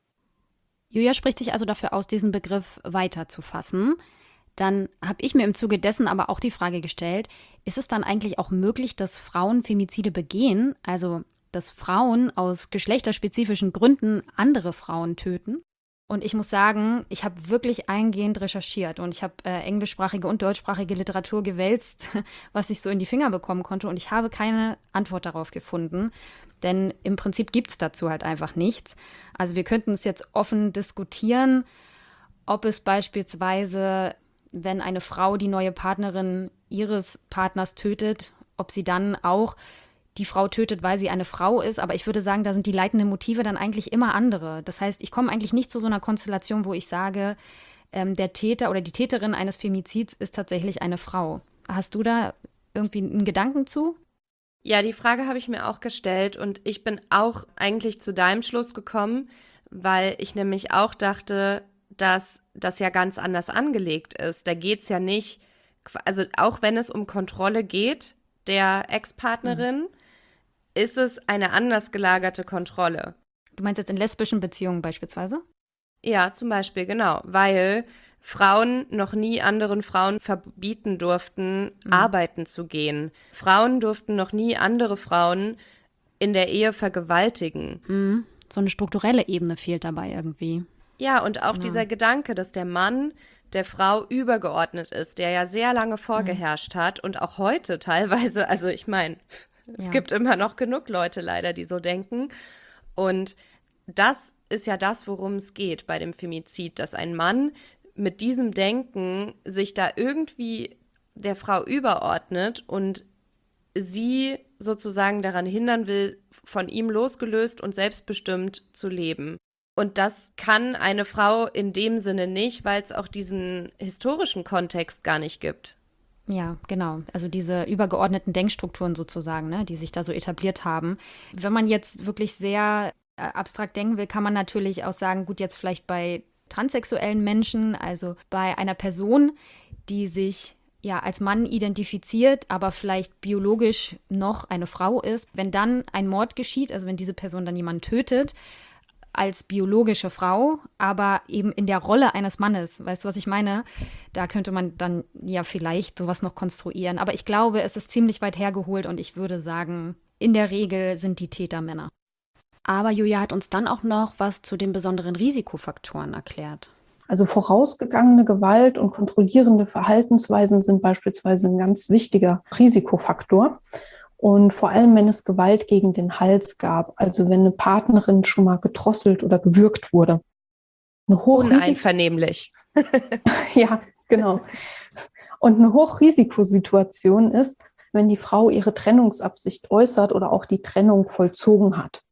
Julia spricht sich also dafür aus, diesen Begriff weiter zu fassen. Dann habe ich mir im Zuge dessen aber auch die Frage gestellt, ist es dann eigentlich auch möglich, dass Frauen Femizide begehen, also dass Frauen aus geschlechterspezifischen Gründen andere Frauen töten? Und ich muss sagen, ich habe wirklich eingehend recherchiert und ich habe äh, englischsprachige und deutschsprachige Literatur gewälzt, was ich so in die Finger bekommen konnte, und ich habe keine Antwort darauf gefunden, denn im Prinzip gibt es dazu halt einfach nichts. Also wir könnten es jetzt offen diskutieren, ob es beispielsweise, wenn eine Frau die neue Partnerin ihres Partners tötet, ob sie dann auch die Frau tötet, weil sie eine Frau ist. Aber ich würde sagen, da sind die leitenden Motive dann eigentlich immer andere. Das heißt, ich komme eigentlich nicht zu so einer Konstellation, wo ich sage, ähm, der Täter oder die Täterin eines Femizids ist tatsächlich eine Frau. Hast du da irgendwie einen Gedanken zu? Ja, die Frage habe ich mir auch gestellt und ich bin auch eigentlich zu deinem Schluss gekommen, weil ich nämlich auch dachte, dass das ja ganz anders angelegt ist. Da geht es ja nicht, also auch wenn es um Kontrolle geht, der Ex-Partnerin, mhm. ist es eine anders gelagerte Kontrolle. Du meinst jetzt in lesbischen Beziehungen beispielsweise? Ja, zum Beispiel, genau, weil Frauen noch nie anderen Frauen verbieten durften, mhm. arbeiten zu gehen. Frauen durften noch nie andere Frauen in der Ehe vergewaltigen. Mhm. So eine strukturelle Ebene fehlt dabei irgendwie. Ja, und auch ja. dieser Gedanke, dass der Mann der Frau übergeordnet ist, der ja sehr lange vorgeherrscht mhm. hat und auch heute teilweise, also ich meine, es ja. gibt immer noch genug Leute leider, die so denken. Und das ist ja das, worum es geht bei dem Femizid, dass ein Mann mit diesem Denken sich da irgendwie der Frau überordnet und sie sozusagen daran hindern will, von ihm losgelöst und selbstbestimmt zu leben. Und das kann eine Frau in dem Sinne nicht, weil es auch diesen historischen Kontext gar nicht gibt. Ja, genau. Also diese übergeordneten Denkstrukturen sozusagen, ne, die sich da so etabliert haben. Wenn man jetzt wirklich sehr äh, abstrakt denken will, kann man natürlich auch sagen, gut, jetzt vielleicht bei transsexuellen Menschen, also bei einer Person, die sich ja als Mann identifiziert, aber vielleicht biologisch noch eine Frau ist, wenn dann ein Mord geschieht, also wenn diese Person dann jemanden tötet, als biologische Frau, aber eben in der Rolle eines Mannes. Weißt du, was ich meine? Da könnte man dann ja vielleicht sowas noch konstruieren. Aber ich glaube, es ist ziemlich weit hergeholt und ich würde sagen, in der Regel sind die Täter Männer. Aber Julia hat uns dann auch noch was zu den besonderen Risikofaktoren erklärt. Also vorausgegangene Gewalt und kontrollierende Verhaltensweisen sind beispielsweise ein ganz wichtiger Risikofaktor. Und vor allem, wenn es Gewalt gegen den Hals gab, also wenn eine Partnerin schon mal gedrosselt oder gewürgt wurde. Eine Uneinvernehmlich. Ja, genau. Und eine Hochrisikosituation ist, wenn die Frau ihre Trennungsabsicht äußert oder auch die Trennung vollzogen hat.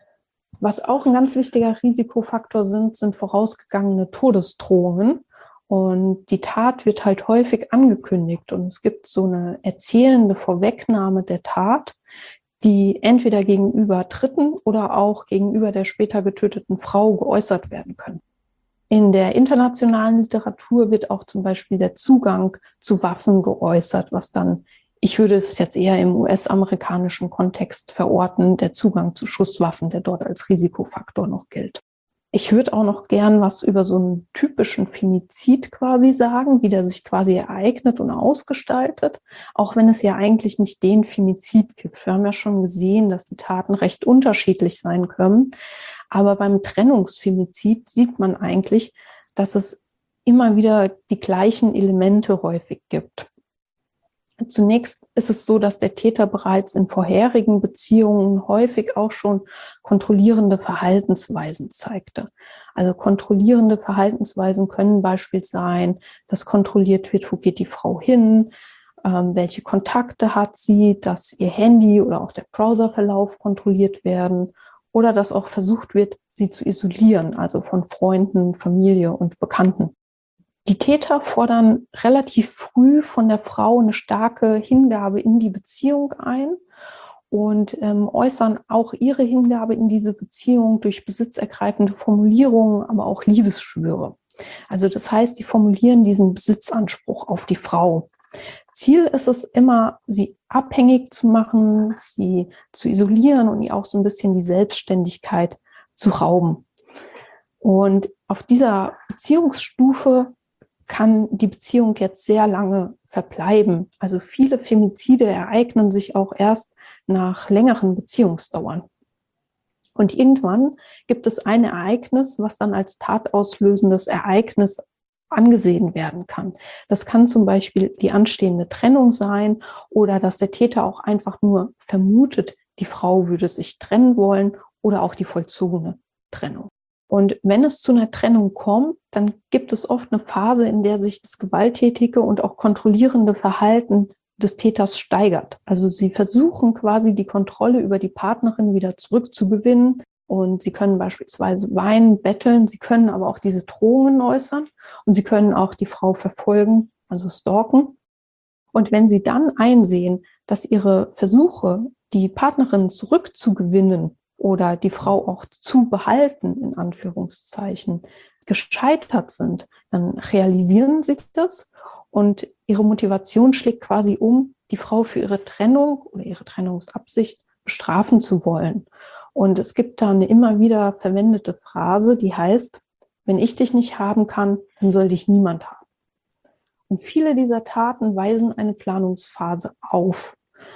Was auch ein ganz wichtiger Risikofaktor sind, sind vorausgegangene Todesdrohungen. Und die Tat wird halt häufig angekündigt. Und es gibt so eine erzählende Vorwegnahme der Tat, die entweder gegenüber Dritten oder auch gegenüber der später getöteten Frau geäußert werden können. In der internationalen Literatur wird auch zum Beispiel der Zugang zu Waffen geäußert, was dann, ich würde es jetzt eher im U S-amerikanischen Kontext verorten, der Zugang zu Schusswaffen, der dort als Risikofaktor noch gilt. Ich würde auch noch gern was über so einen typischen Femizid quasi sagen, wie der sich quasi ereignet und ausgestaltet, auch wenn es ja eigentlich nicht den Femizid gibt. Wir haben ja schon gesehen, dass die Taten recht unterschiedlich sein können. Aber beim Trennungsfemizid sieht man eigentlich, dass es immer wieder die gleichen Elemente häufig gibt. Zunächst ist es so, dass der Täter bereits in vorherigen Beziehungen häufig auch schon kontrollierende Verhaltensweisen zeigte. Also kontrollierende Verhaltensweisen können beispielsweise sein, dass kontrolliert wird, wo geht die Frau hin, ähm, welche Kontakte hat sie, dass ihr Handy oder auch der Browserverlauf kontrolliert werden oder dass auch versucht wird, sie zu isolieren, also von Freunden, Familie und Bekannten. Die Täter fordern relativ früh von der Frau eine starke Hingabe in die Beziehung ein und ähm, äußern auch ihre Hingabe in diese Beziehung durch besitzergreifende Formulierungen, aber auch Liebesschwüre. Also das heißt, die formulieren diesen Besitzanspruch auf die Frau. Ziel ist es immer, sie abhängig zu machen, sie zu isolieren und ihr auch so ein bisschen die Selbstständigkeit zu rauben. Und auf dieser Beziehungsstufe kann die Beziehung jetzt sehr lange verbleiben. Also viele Femizide ereignen sich auch erst nach längeren Beziehungsdauern. Und irgendwann gibt es ein Ereignis, was dann als tatauslösendes Ereignis angesehen werden kann. Das kann zum Beispiel die anstehende Trennung sein oder dass der Täter auch einfach nur vermutet, die Frau würde sich trennen wollen oder auch die vollzogene Trennung. Und wenn es zu einer Trennung kommt, dann gibt es oft eine Phase, in der sich das gewalttätige und auch kontrollierende Verhalten des Täters steigert. Also sie versuchen quasi die Kontrolle über die Partnerin wieder zurückzugewinnen und sie können beispielsweise weinen, betteln, sie können aber auch diese Drohungen äußern und sie können auch die Frau verfolgen, also stalken. Und wenn sie dann einsehen, dass ihre Versuche, die Partnerin zurückzugewinnen oder die Frau auch zu behalten, in Anführungszeichen, gescheitert sind, dann realisieren sie das und ihre Motivation schlägt quasi um, die Frau für ihre Trennung oder ihre Trennungsabsicht bestrafen zu wollen. Und es gibt da eine immer wieder verwendete Phrase, die heißt, wenn ich dich nicht haben kann, dann soll dich niemand haben. Und viele dieser Taten weisen eine Planungsphase auf.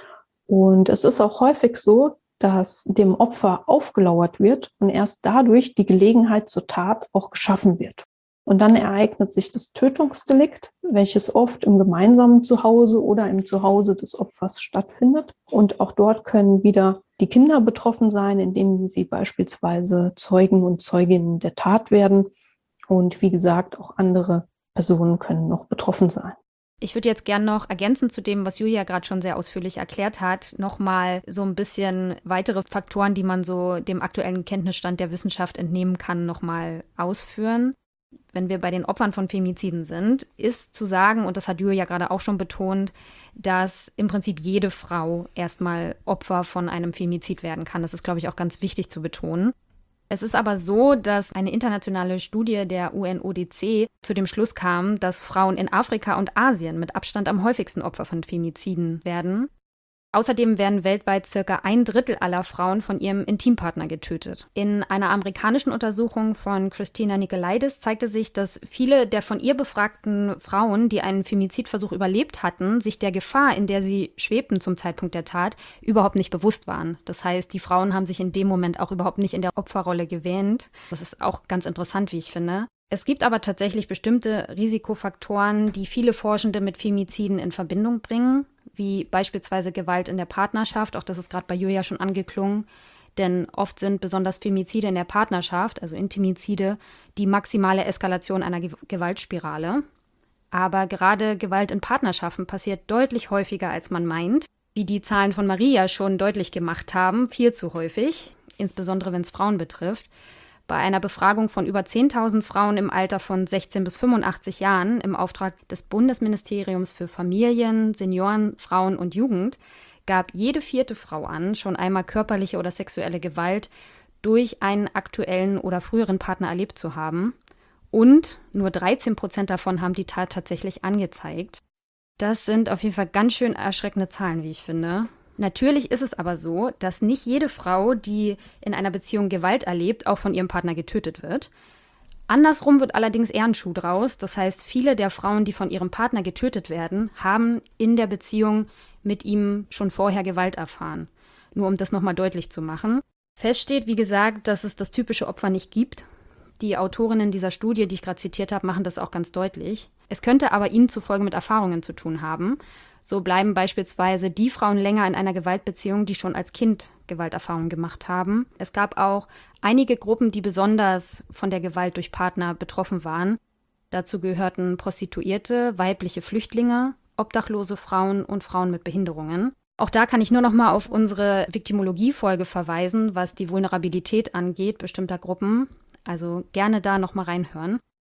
Und es ist auch häufig so, dass dem Opfer aufgelauert wird und erst dadurch die Gelegenheit zur Tat auch geschaffen wird. Und dann ereignet sich das Tötungsdelikt, welches oft im gemeinsamen Zuhause oder im Zuhause des Opfers stattfindet. Und auch dort können wieder die Kinder betroffen sein, indem sie beispielsweise Zeugen und Zeuginnen der Tat werden. Und wie gesagt, auch andere Personen können noch betroffen sein. Ich würde jetzt gerne noch ergänzend zu dem, was Julia gerade schon sehr ausführlich erklärt hat, nochmal so ein bisschen weitere Faktoren, die man so dem aktuellen Kenntnisstand der Wissenschaft entnehmen kann, nochmal ausführen. Wenn wir bei den Opfern von Femiziden sind, ist zu sagen, und das hat Julia gerade auch schon betont, dass im Prinzip jede Frau erstmal Opfer von einem Femizid werden kann. Das ist, glaube ich, auch ganz wichtig zu betonen. Es ist aber so, dass eine internationale Studie der U N O D C zu dem Schluss kam, dass Frauen in Afrika und Asien mit Abstand am häufigsten Opfer von Femiziden werden. Außerdem werden weltweit circa ein Drittel aller Frauen von ihrem Intimpartner getötet. In einer amerikanischen Untersuchung von Christina Nicolaides zeigte sich, dass viele der von ihr befragten Frauen, die einen Femizidversuch überlebt hatten, sich der Gefahr, in der sie schwebten zum Zeitpunkt der Tat, überhaupt nicht bewusst waren. Das heißt, die Frauen haben sich in dem Moment auch überhaupt nicht in der Opferrolle gewähnt. Das ist auch ganz interessant, wie ich finde. Es gibt aber tatsächlich bestimmte Risikofaktoren, die viele Forschende mit Femiziden in Verbindung bringen, wie beispielsweise Gewalt in der Partnerschaft. Auch das ist gerade bei Julia schon angeklungen. Denn oft sind besonders Femizide in der Partnerschaft, also Intimizide, die maximale Eskalation einer Ge- Gewaltspirale. Aber gerade Gewalt in Partnerschaften passiert deutlich häufiger, als man meint. Wie die Zahlen von Maria schon deutlich gemacht haben, viel zu häufig, insbesondere wenn es Frauen betrifft. Bei einer Befragung von über zehntausend Frauen im Alter von sechzehn bis fünfundachtzig Jahren im Auftrag des Bundesministeriums für Familien, Senioren, Frauen und Jugend gab jede vierte Frau an, schon einmal körperliche oder sexuelle Gewalt durch einen aktuellen oder früheren Partner erlebt zu haben. Und nur dreizehn Prozent davon haben die Tat tatsächlich angezeigt. Das sind auf jeden Fall ganz schön erschreckende Zahlen, wie ich finde. Natürlich ist es aber so, dass nicht jede Frau, die in einer Beziehung Gewalt erlebt, auch von ihrem Partner getötet wird. Andersrum wird allerdings eher ein Schuh draus. Das heißt, viele der Frauen, die von ihrem Partner getötet werden, haben in der Beziehung mit ihm schon vorher Gewalt erfahren. Nur um das nochmal deutlich zu machen. Fest steht, wie gesagt, dass es das typische Opfer nicht gibt. Die Autorinnen dieser Studie, die ich gerade zitiert habe, machen das auch ganz deutlich. Es könnte aber ihnen zufolge mit Erfahrungen zu tun haben. So bleiben beispielsweise die Frauen länger in einer Gewaltbeziehung, die schon als Kind Gewalterfahrungen gemacht haben. Es gab auch einige Gruppen, die besonders von der Gewalt durch Partner betroffen waren. Dazu gehörten Prostituierte, weibliche Flüchtlinge, obdachlose Frauen und Frauen mit Behinderungen. Auch da kann ich nur noch mal auf unsere Viktimologie-Folge verweisen, was die Vulnerabilität angeht bestimmter Gruppen. Also gerne da noch mal reinhören.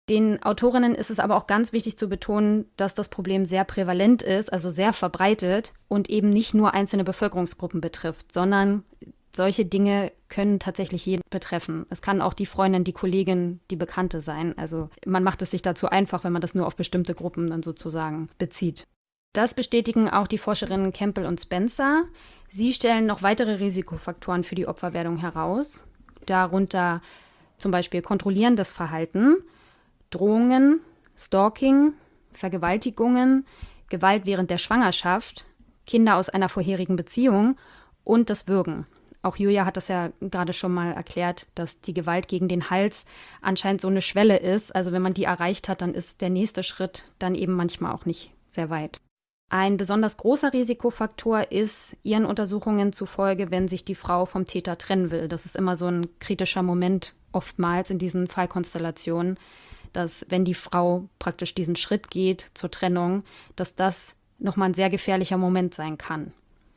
Den Autorinnen ist es aber auch ganz wichtig zu betonen, dass das Problem sehr prävalent ist, also sehr verbreitet und eben nicht nur einzelne Bevölkerungsgruppen betrifft, sondern solche Dinge können tatsächlich jeden betreffen. Es kann auch die Freundin, die Kollegin, die Bekannte sein. Also man macht es sich dazu einfach, wenn man das nur auf bestimmte Gruppen dann sozusagen bezieht. Das bestätigen auch die Forscherinnen Campbell und Spencer. Sie stellen noch weitere Risikofaktoren für die Opferwerdung heraus, darunter zum Beispiel kontrollierendes Verhalten, Drohungen, Stalking, Vergewaltigungen, Gewalt während der Schwangerschaft, Kinder aus einer vorherigen Beziehung und das Würgen. Auch Julia hat das ja gerade schon mal erklärt, dass die Gewalt gegen den Hals anscheinend so eine Schwelle ist. Also wenn man die erreicht hat, dann ist der nächste Schritt dann eben manchmal auch nicht sehr weit. Ein besonders großer Risikofaktor ist ihren Untersuchungen zufolge, wenn sich die Frau vom Täter trennen will. Das ist immer so ein kritischer Moment oftmals in diesen Fallkonstellationen, dass wenn die Frau praktisch diesen Schritt geht zur Trennung, dass das nochmal ein sehr gefährlicher Moment sein kann.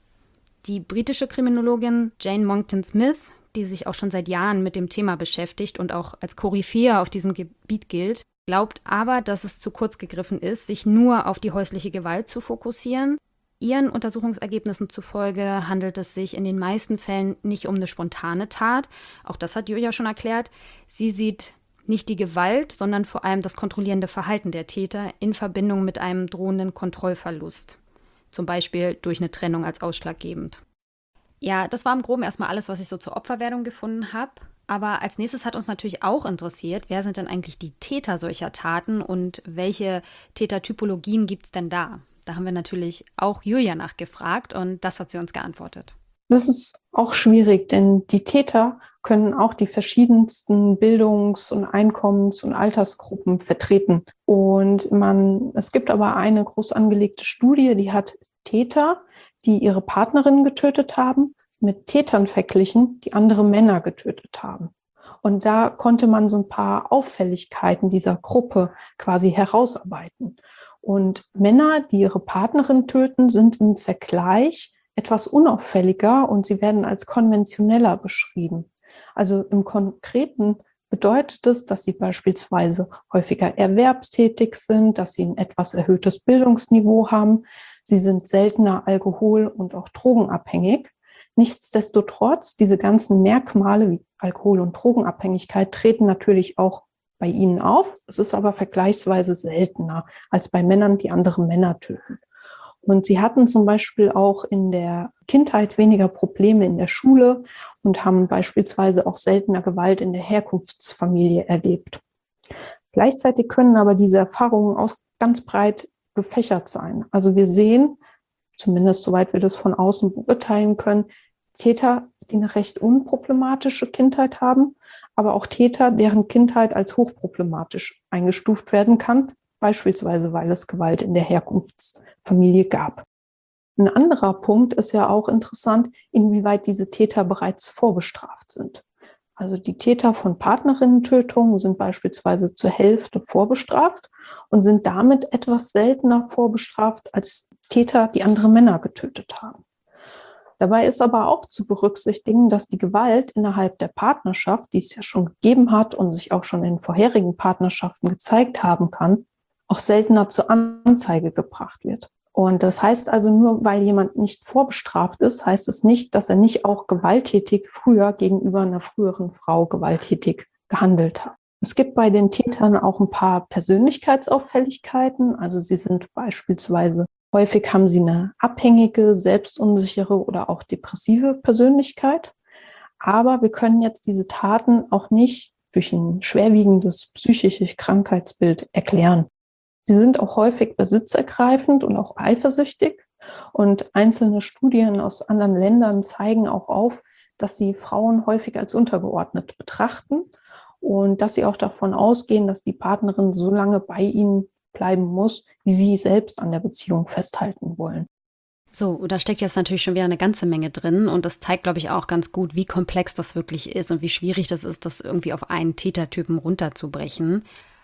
Die britische Kriminologin Jane Monckton Smith, die sich auch schon seit Jahren mit dem Thema beschäftigt und auch als Koryphäe auf diesem Gebiet gilt, glaubt aber, dass es zu kurz gegriffen ist, sich nur auf die häusliche Gewalt zu fokussieren. Ihren Untersuchungsergebnissen zufolge handelt es sich in den meisten Fällen nicht um eine spontane Tat. Auch das hat Julia schon erklärt. Sie sieht nicht die Gewalt, sondern vor allem das kontrollierende Verhalten der Täter in Verbindung mit einem drohenden Kontrollverlust. Zum Beispiel durch eine Trennung als ausschlaggebend. Ja, das war im Groben erstmal alles, was ich so zur Opferwerdung gefunden habe. Aber als nächstes hat uns natürlich auch interessiert, wer sind denn eigentlich die Täter solcher Taten und welche Tätertypologien gibt es denn da? Da haben wir natürlich auch Julia nachgefragt und das hat sie uns geantwortet. Das ist auch schwierig, denn die Täter können auch die verschiedensten Bildungs- und Einkommens- und Altersgruppen vertreten. Und man, es gibt aber eine groß angelegte Studie, die hat Täter, die ihre Partnerinnen getötet haben, mit Tätern verglichen, die andere Männer getötet haben. Und da konnte man so ein paar Auffälligkeiten dieser Gruppe quasi herausarbeiten. Und Männer, die ihre Partnerin töten, sind im Vergleich etwas unauffälliger und sie werden als konventioneller beschrieben. Also im Konkreten bedeutet es, dass sie beispielsweise häufiger erwerbstätig sind, dass sie ein etwas erhöhtes Bildungsniveau haben. Sie sind seltener alkohol- und auch drogenabhängig. Nichtsdestotrotz, diese ganzen Merkmale wie Alkohol- und Drogenabhängigkeit treten natürlich auch bei ihnen auf. Es ist aber vergleichsweise seltener als bei Männern, die andere Männer töten. Und sie hatten zum Beispiel auch in der Kindheit weniger Probleme in der Schule und haben beispielsweise auch seltener Gewalt in der Herkunftsfamilie erlebt. Gleichzeitig können aber diese Erfahrungen auch ganz breit gefächert sein. Also wir sehen, zumindest soweit wir das von außen beurteilen können, Täter, die eine recht unproblematische Kindheit haben, aber auch Täter, deren Kindheit als hochproblematisch eingestuft werden kann, beispielsweise weil es Gewalt in der Herkunftsfamilie gab. Ein anderer Punkt ist ja auch interessant, inwieweit diese Täter bereits vorbestraft sind. Also die Täter von Partnerinnentötungen sind beispielsweise zur Hälfte vorbestraft und sind damit etwas seltener vorbestraft als Täter, die andere Männer getötet haben. Dabei ist aber auch zu berücksichtigen, dass die Gewalt innerhalb der Partnerschaft, die es ja schon gegeben hat und sich auch schon in vorherigen Partnerschaften gezeigt haben kann, auch seltener zur Anzeige gebracht wird. Und das heißt also, nur weil jemand nicht vorbestraft ist, heißt es nicht, dass er nicht auch gewalttätig früher gegenüber einer früheren Frau gewalttätig gehandelt hat. Es gibt bei den Tätern auch ein paar Persönlichkeitsauffälligkeiten. Also sie sind beispielsweise, häufig haben sie eine abhängige, selbstunsichere oder auch depressive Persönlichkeit. Aber wir können jetzt diese Taten auch nicht durch ein schwerwiegendes psychisches Krankheitsbild erklären. Sie sind auch häufig besitzergreifend und auch eifersüchtig. Und einzelne Studien aus anderen Ländern zeigen auch auf, dass sie Frauen häufig als untergeordnet betrachten und dass sie auch davon ausgehen, dass die Partnerin so lange bei ihnen bleiben muss, wie sie selbst an der Beziehung festhalten wollen. So, da steckt jetzt natürlich schon wieder eine ganze Menge drin und das zeigt, glaube ich, auch ganz gut, wie komplex das wirklich ist und wie schwierig das ist, das irgendwie auf einen Tätertypen runterzubrechen.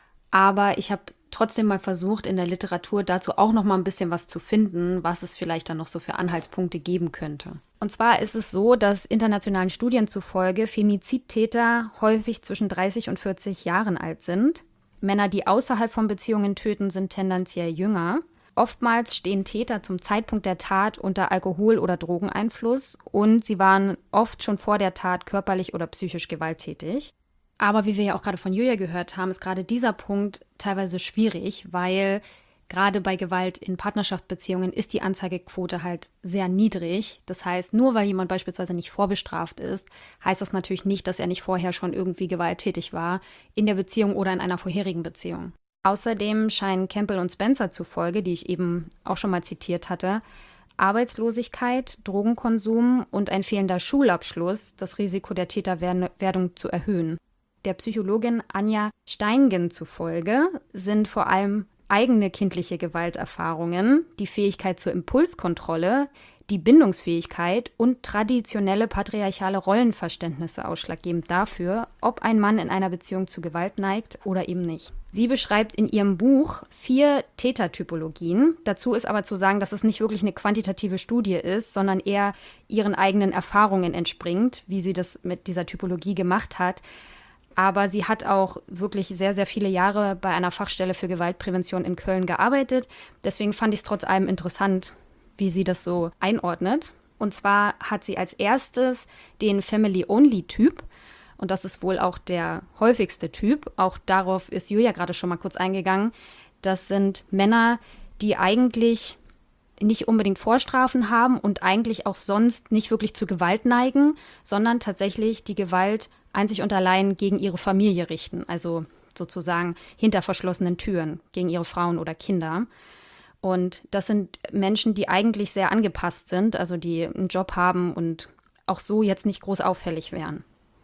Aber ich habe trotzdem mal versucht, in der Literatur dazu auch noch mal ein bisschen was zu finden, was es vielleicht dann noch so für Anhaltspunkte geben könnte. Und zwar ist es so, dass internationalen Studien zufolge Femizidtäter häufig zwischen dreißig und vierzig Jahren alt sind. Männer, die außerhalb von Beziehungen töten, sind tendenziell jünger. Oftmals stehen Täter zum Zeitpunkt der Tat unter Alkohol- oder Drogeneinfluss und sie waren oft schon vor der Tat körperlich oder psychisch gewalttätig. Aber wie wir ja auch gerade von Julia gehört haben, ist gerade dieser Punkt teilweise schwierig, weil gerade bei Gewalt in Partnerschaftsbeziehungen ist die Anzeigequote halt sehr niedrig. Das heißt, nur weil jemand beispielsweise nicht vorbestraft ist, heißt das natürlich nicht, dass er nicht vorher schon irgendwie gewalttätig war, in der Beziehung oder in einer vorherigen Beziehung. Außerdem scheinen Campbell und Spencer zufolge, die ich eben auch schon mal zitiert hatte, Arbeitslosigkeit, Drogenkonsum und ein fehlender Schulabschluss das Risiko der Täterwerdung zu erhöhen. Der Psychologin Anja Steingen zufolge sind vor allem eigene kindliche Gewalterfahrungen, die Fähigkeit zur Impulskontrolle, die Bindungsfähigkeit und traditionelle patriarchale Rollenverständnisse ausschlaggebend dafür, ob ein Mann in einer Beziehung zu Gewalt neigt oder eben nicht. Sie beschreibt in ihrem Buch vier Tätertypologien. Dazu ist aber zu sagen, dass es nicht wirklich eine quantitative Studie ist, sondern eher ihren eigenen Erfahrungen entspringt, wie sie das mit dieser Typologie gemacht hat. Aber sie hat auch wirklich sehr, sehr viele Jahre bei einer Fachstelle für Gewaltprävention in Köln gearbeitet. Deswegen fand ich es trotz allem interessant, wie sie das so einordnet. Und zwar hat sie als erstes den Family-Only-Typ. Und das ist wohl auch der häufigste Typ. Auch darauf ist Julia gerade schon mal kurz eingegangen. Das sind Männer, die eigentlich nicht unbedingt Vorstrafen haben und eigentlich auch sonst nicht wirklich zu Gewalt neigen, sondern tatsächlich die Gewalt einzig und allein gegen ihre Familie richten. Also sozusagen hinter verschlossenen Türen gegen ihre Frauen oder Kinder. Und das sind Menschen, die eigentlich sehr angepasst sind, also die einen Job haben und auch so jetzt nicht groß auffällig wären.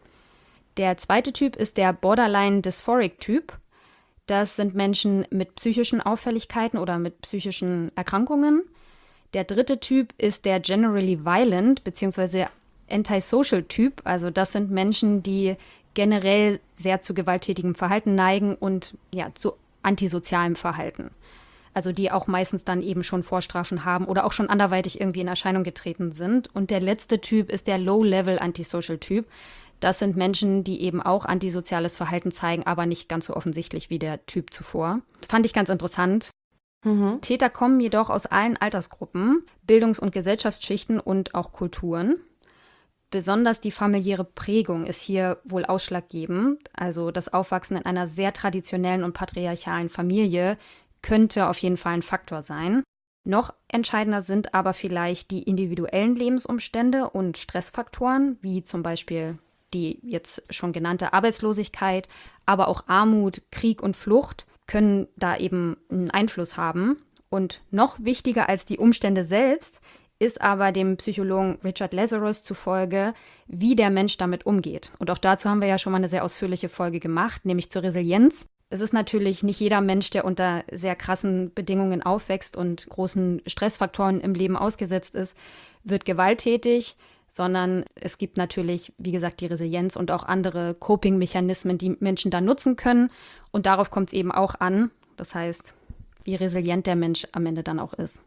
Der zweite Typ ist der Borderline-Dysphoric-Typ. Das sind Menschen mit psychischen Auffälligkeiten oder mit psychischen Erkrankungen. Der dritte Typ ist der Generally Violent bzw. Antisocial-Typ. Also das sind Menschen, die generell sehr zu gewalttätigem Verhalten neigen und ja, zu antisozialem Verhalten. Also die auch meistens dann eben schon Vorstrafen haben oder auch schon anderweitig irgendwie in Erscheinung getreten sind. Und der letzte Typ ist der Low-Level-Antisocial-Typ. Das sind Menschen, die eben auch antisoziales Verhalten zeigen, aber nicht ganz so offensichtlich wie der Typ zuvor. Das fand ich ganz interessant. Mhm. Täter kommen jedoch aus allen Altersgruppen, Bildungs- und Gesellschaftsschichten und auch Kulturen. Besonders die familiäre Prägung ist hier wohl ausschlaggebend. Also das Aufwachsen in einer sehr traditionellen und patriarchalen Familie könnte auf jeden Fall ein Faktor sein. Noch entscheidender sind aber vielleicht die individuellen Lebensumstände und Stressfaktoren, wie zum Beispiel die jetzt schon genannte Arbeitslosigkeit, aber auch Armut, Krieg und Flucht können da eben einen Einfluss haben. Und noch wichtiger als die Umstände selbst ist aber dem Psychologen Richard Lazarus zufolge, wie der Mensch damit umgeht. Und auch dazu haben wir ja schon mal eine sehr ausführliche Folge gemacht, nämlich zur Resilienz. Es ist natürlich nicht jeder Mensch, der unter sehr krassen Bedingungen aufwächst und großen Stressfaktoren im Leben ausgesetzt ist, wird gewalttätig, sondern es gibt natürlich, wie gesagt, die Resilienz und auch andere Coping-Mechanismen, die Menschen da nutzen können. Und darauf kommt es eben auch an. Das heißt, wie resilient der Mensch am Ende dann auch ist.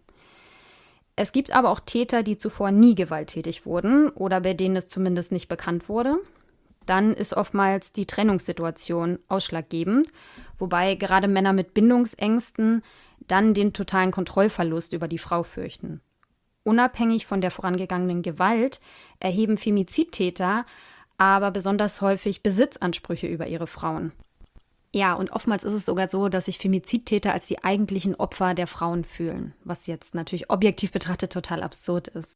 Es gibt aber auch Täter, die zuvor nie gewalttätig wurden oder bei denen es zumindest nicht bekannt wurde. Dann ist oftmals die Trennungssituation ausschlaggebend, wobei gerade Männer mit Bindungsängsten dann den totalen Kontrollverlust über die Frau fürchten. Unabhängig von der vorangegangenen Gewalt erheben Femizidtäter aber besonders häufig Besitzansprüche über ihre Frauen. Ja, und oftmals ist es sogar so, dass sich Femizidtäter als die eigentlichen Opfer der Frauen fühlen, was jetzt natürlich objektiv betrachtet total absurd ist.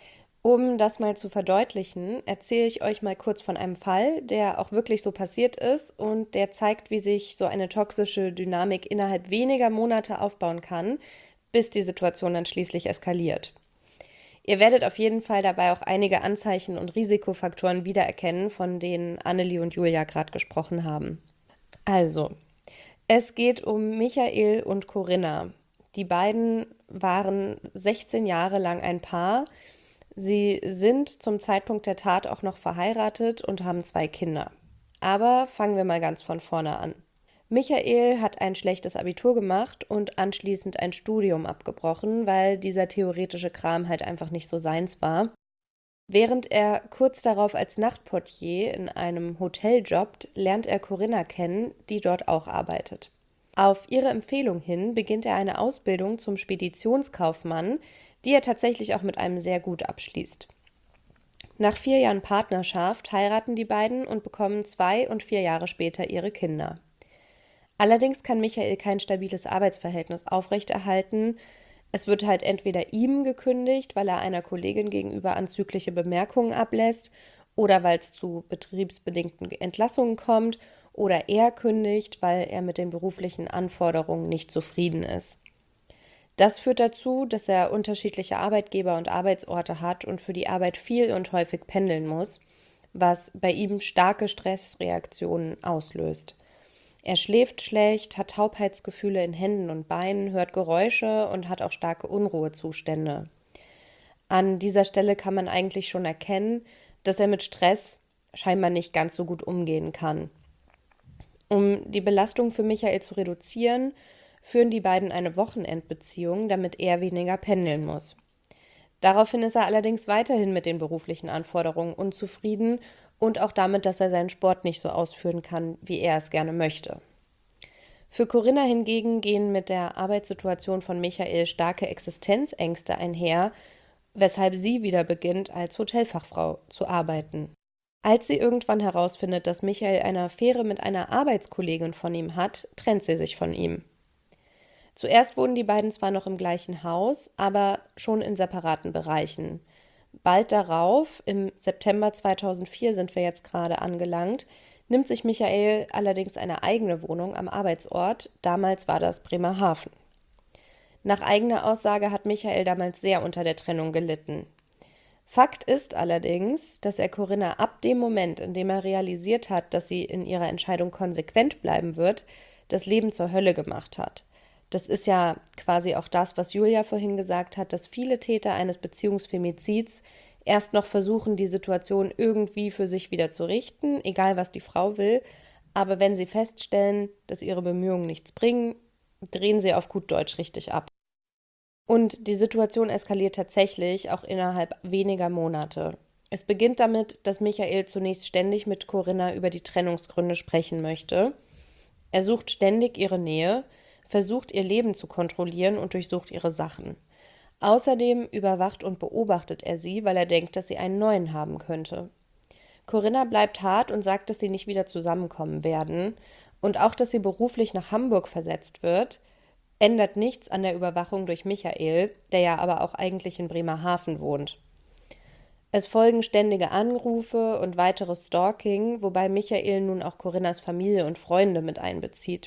Um das mal zu verdeutlichen, erzähle ich euch mal kurz von einem Fall, der auch wirklich so passiert ist und der zeigt, wie sich so eine toxische Dynamik innerhalb weniger Monate aufbauen kann, bis die Situation dann schließlich eskaliert. Ihr werdet auf jeden Fall dabei auch einige Anzeichen und Risikofaktoren wiedererkennen, von denen Annelie und Julia gerade gesprochen haben. Also, es geht um Michael und Corinna. Die beiden waren sechzehn Jahre lang ein Paar. Sie sind zum Zeitpunkt der Tat auch noch verheiratet und haben zwei Kinder. Aber fangen wir mal ganz von vorne an. Michael hat ein schlechtes Abitur gemacht und anschließend ein Studium abgebrochen, weil dieser theoretische Kram halt einfach nicht so seins war. Während er kurz darauf als Nachtportier in einem Hotel jobbt, lernt er Corinna kennen, die dort auch arbeitet. Auf ihre Empfehlung hin beginnt er eine Ausbildung zum Speditionskaufmann, die er tatsächlich auch mit einem sehr gut abschließt. Nach vier Jahren Partnerschaft heiraten die beiden und bekommen zwei und vier Jahre später ihre Kinder. Allerdings kann Michael kein stabiles Arbeitsverhältnis aufrechterhalten. Es wird halt entweder ihm gekündigt, weil er einer Kollegin gegenüber anzügliche Bemerkungen ablässt oder weil es zu betriebsbedingten Entlassungen kommt oder er kündigt, weil er mit den beruflichen Anforderungen nicht zufrieden ist. Das führt dazu, dass er unterschiedliche Arbeitgeber und Arbeitsorte hat und für die Arbeit viel und häufig pendeln muss, was bei ihm starke Stressreaktionen auslöst. Er schläft schlecht, hat Taubheitsgefühle in Händen und Beinen, hört Geräusche und hat auch starke Unruhezustände. An dieser Stelle kann man eigentlich schon erkennen, dass er mit Stress scheinbar nicht ganz so gut umgehen kann. Um die Belastung für Michael zu reduzieren, führen die beiden eine Wochenendbeziehung, damit er weniger pendeln muss. Daraufhin ist er allerdings weiterhin mit den beruflichen Anforderungen unzufrieden und auch damit, dass er seinen Sport nicht so ausführen kann, wie er es gerne möchte. Für Corinna hingegen gehen mit der Arbeitssituation von Michael starke Existenzängste einher, weshalb sie wieder beginnt, als Hotelfachfrau zu arbeiten. Als sie irgendwann herausfindet, dass Michael eine Affäre mit einer Arbeitskollegin von ihm hat, trennt sie sich von ihm. Zuerst wohnen die beiden zwar noch im gleichen Haus, aber schon in separaten Bereichen. Bald darauf, im September zweitausendvier sind wir jetzt gerade angelangt, nimmt sich Michael allerdings eine eigene Wohnung am Arbeitsort, damals war das Bremerhaven. Nach eigener Aussage hat Michael damals sehr unter der Trennung gelitten. Fakt ist allerdings, dass er Corinna ab dem Moment, in dem er realisiert hat, dass sie in ihrer Entscheidung konsequent bleiben wird, das Leben zur Hölle gemacht hat. Das ist ja quasi auch das, was Julia vorhin gesagt hat, dass viele Täter eines Beziehungsfemizids erst noch versuchen, die Situation irgendwie für sich wieder zu richten, egal was die Frau will. Aber wenn sie feststellen, dass ihre Bemühungen nichts bringen, drehen sie auf gut Deutsch richtig ab. Und die Situation eskaliert tatsächlich auch innerhalb weniger Monate. Es beginnt damit, dass Michael zunächst ständig mit Corinna über die Trennungsgründe sprechen möchte. Er sucht ständig ihre Nähe, versucht ihr Leben zu kontrollieren und durchsucht ihre Sachen. Außerdem überwacht und beobachtet er sie, weil er denkt, dass sie einen neuen haben könnte. Corinna bleibt hart und sagt, dass sie nicht wieder zusammenkommen werden und auch, dass sie beruflich nach Hamburg versetzt wird, ändert nichts an der Überwachung durch Michael, der ja aber auch eigentlich in Bremerhaven wohnt. Es folgen ständige Anrufe und weiteres Stalking, wobei Michael nun auch Corinnas Familie und Freunde mit einbezieht.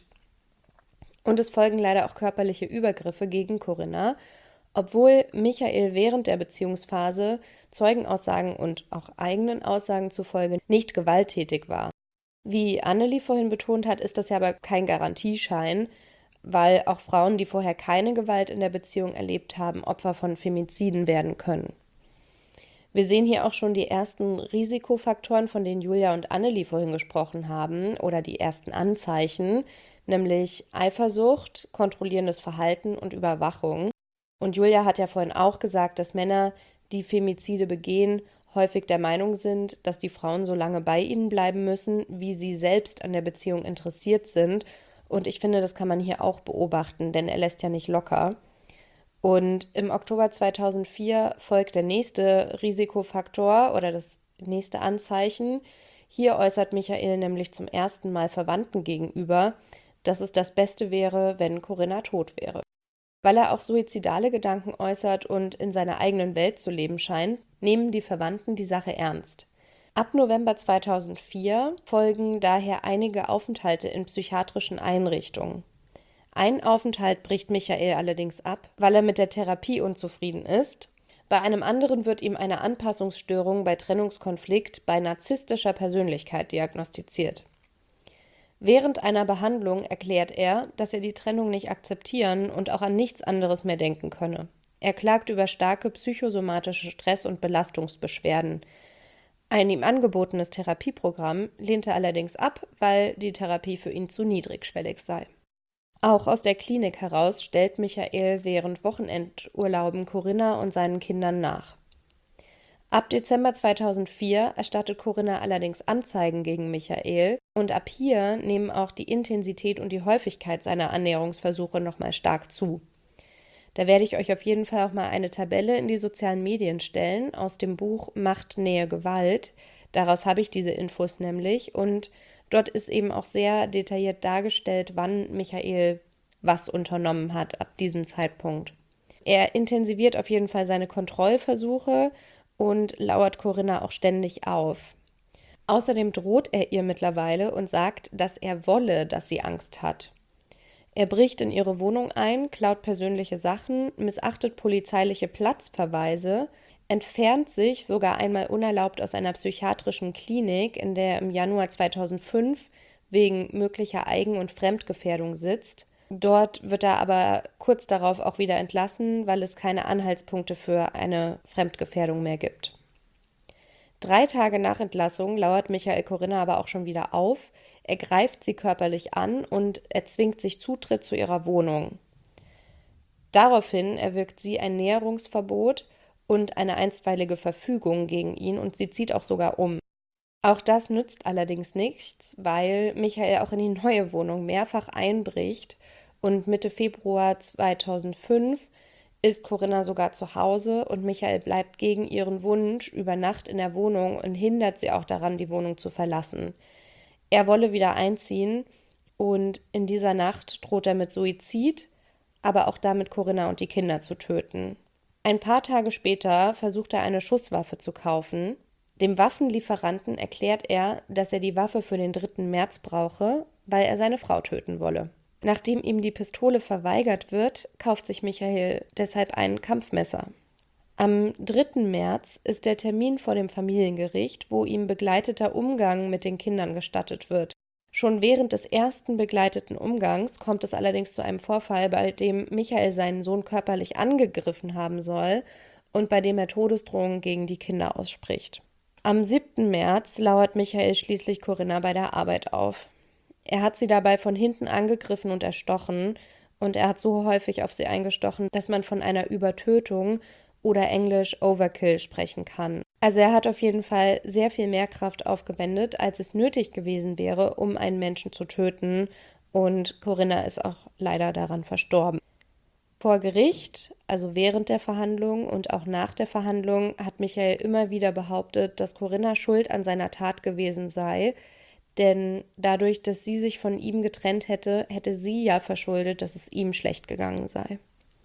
Und es folgen leider auch körperliche Übergriffe gegen Corinna, obwohl Michael während der Beziehungsphase Zeugenaussagen und auch eigenen Aussagen zufolge nicht gewalttätig war. Wie Annelie vorhin betont hat, ist das ja aber kein Garantieschein, weil auch Frauen, die vorher keine Gewalt in der Beziehung erlebt haben, Opfer von Femiziden werden können. Wir sehen hier auch schon die ersten Risikofaktoren, von denen Julia und Annelie vorhin gesprochen haben, oder die ersten Anzeichen, nämlich Eifersucht, kontrollierendes Verhalten und Überwachung. Und Julia hat ja vorhin auch gesagt, dass Männer, die Femizide begehen, häufig der Meinung sind, dass die Frauen so lange bei ihnen bleiben müssen, wie sie selbst an der Beziehung interessiert sind. Und ich finde, das kann man hier auch beobachten, denn er lässt ja nicht locker. Und im Oktober zweitausendvier folgt der nächste Risikofaktor oder das nächste Anzeichen. Hier äußert Michael nämlich zum ersten Mal Verwandten gegenüber, dass es das Beste wäre, wenn Corinna tot wäre. Weil er auch suizidale Gedanken äußert und in seiner eigenen Welt zu leben scheint, nehmen die Verwandten die Sache ernst. Ab November zweitausendvier folgen daher einige Aufenthalte in psychiatrischen Einrichtungen. Ein Aufenthalt bricht Michael allerdings ab, weil er mit der Therapie unzufrieden ist. Bei einem anderen wird ihm eine Anpassungsstörung bei Trennungskonflikt bei narzisstischer Persönlichkeit diagnostiziert. Während einer Behandlung erklärt er, dass er die Trennung nicht akzeptieren und auch an nichts anderes mehr denken könne. Er klagt über starke psychosomatische Stress- und Belastungsbeschwerden. Ein ihm angebotenes Therapieprogramm lehnt er allerdings ab, weil die Therapie für ihn zu niedrigschwellig sei. Auch aus der Klinik heraus stellt Michael während Wochenendurlauben Corinna und seinen Kindern nach. Ab Dezember zweitausendvier erstattet Corinna allerdings Anzeigen gegen Michael und ab hier nehmen auch die Intensität und die Häufigkeit seiner Annäherungsversuche nochmal stark zu. Da werde ich euch auf jeden Fall auch mal eine Tabelle in die sozialen Medien stellen aus dem Buch Macht, Nähe, Gewalt. Daraus habe ich diese Infos nämlich und dort ist eben auch sehr detailliert dargestellt, wann Michael was unternommen hat ab diesem Zeitpunkt. Er intensiviert auf jeden Fall seine Kontrollversuche und lauert Corinna auch ständig auf. Außerdem droht er ihr mittlerweile und sagt, dass er wolle, dass sie Angst hat. Er bricht in ihre Wohnung ein, klaut persönliche Sachen, missachtet polizeiliche Platzverweise, entfernt sich sogar einmal unerlaubt aus einer psychiatrischen Klinik, in der er im Januar zweitausendfünf wegen möglicher Eigen- und Fremdgefährdung sitzt. Dort wird er aber kurz darauf auch wieder entlassen, weil es keine Anhaltspunkte für eine Fremdgefährdung mehr gibt. Drei Tage nach Entlassung lauert Michael Corinna aber auch schon wieder auf. Er greift sie körperlich an und erzwingt sich Zutritt zu ihrer Wohnung. Daraufhin erwirkt sie ein Näherungsverbot und eine einstweilige Verfügung gegen ihn und sie zieht auch sogar um. Auch das nützt allerdings nichts, weil Michael auch in die neue Wohnung mehrfach einbricht und Mitte Februar zweitausendfünf ist Corinna sogar zu Hause und Michael bleibt gegen ihren Wunsch über Nacht in der Wohnung und hindert sie auch daran, die Wohnung zu verlassen. Er wolle wieder einziehen und in dieser Nacht droht er mit Suizid, aber auch damit Corinna und die Kinder zu töten. Ein paar Tage später versucht er eine Schusswaffe zu kaufen. Dem Waffenlieferanten erklärt er, dass er die Waffe für den dritten März brauche, weil er seine Frau töten wolle. Nachdem ihm die Pistole verweigert wird, kauft sich Michael deshalb ein Kampfmesser. Am dritten März ist der Termin vor dem Familiengericht, wo ihm begleiteter Umgang mit den Kindern gestattet wird. Schon während des ersten begleiteten Umgangs kommt es allerdings zu einem Vorfall, bei dem Michael seinen Sohn körperlich angegriffen haben soll und bei dem er Todesdrohungen gegen die Kinder ausspricht. Am siebten März lauert Michael schließlich Corinna bei der Arbeit auf. Er hat sie dabei von hinten angegriffen und erstochen und er hat so häufig auf sie eingestochen, dass man von einer Übertötung oder englisch Overkill sprechen kann. Also er hat auf jeden Fall sehr viel mehr Kraft aufgewendet, als es nötig gewesen wäre, um einen Menschen zu töten und Corinna ist auch leider daran verstorben. Vor Gericht, also während der Verhandlung und auch nach der Verhandlung, hat Michael immer wieder behauptet, dass Corinna schuld an seiner Tat gewesen sei, denn dadurch, dass sie sich von ihm getrennt hätte, hätte sie ja verschuldet, dass es ihm schlecht gegangen sei.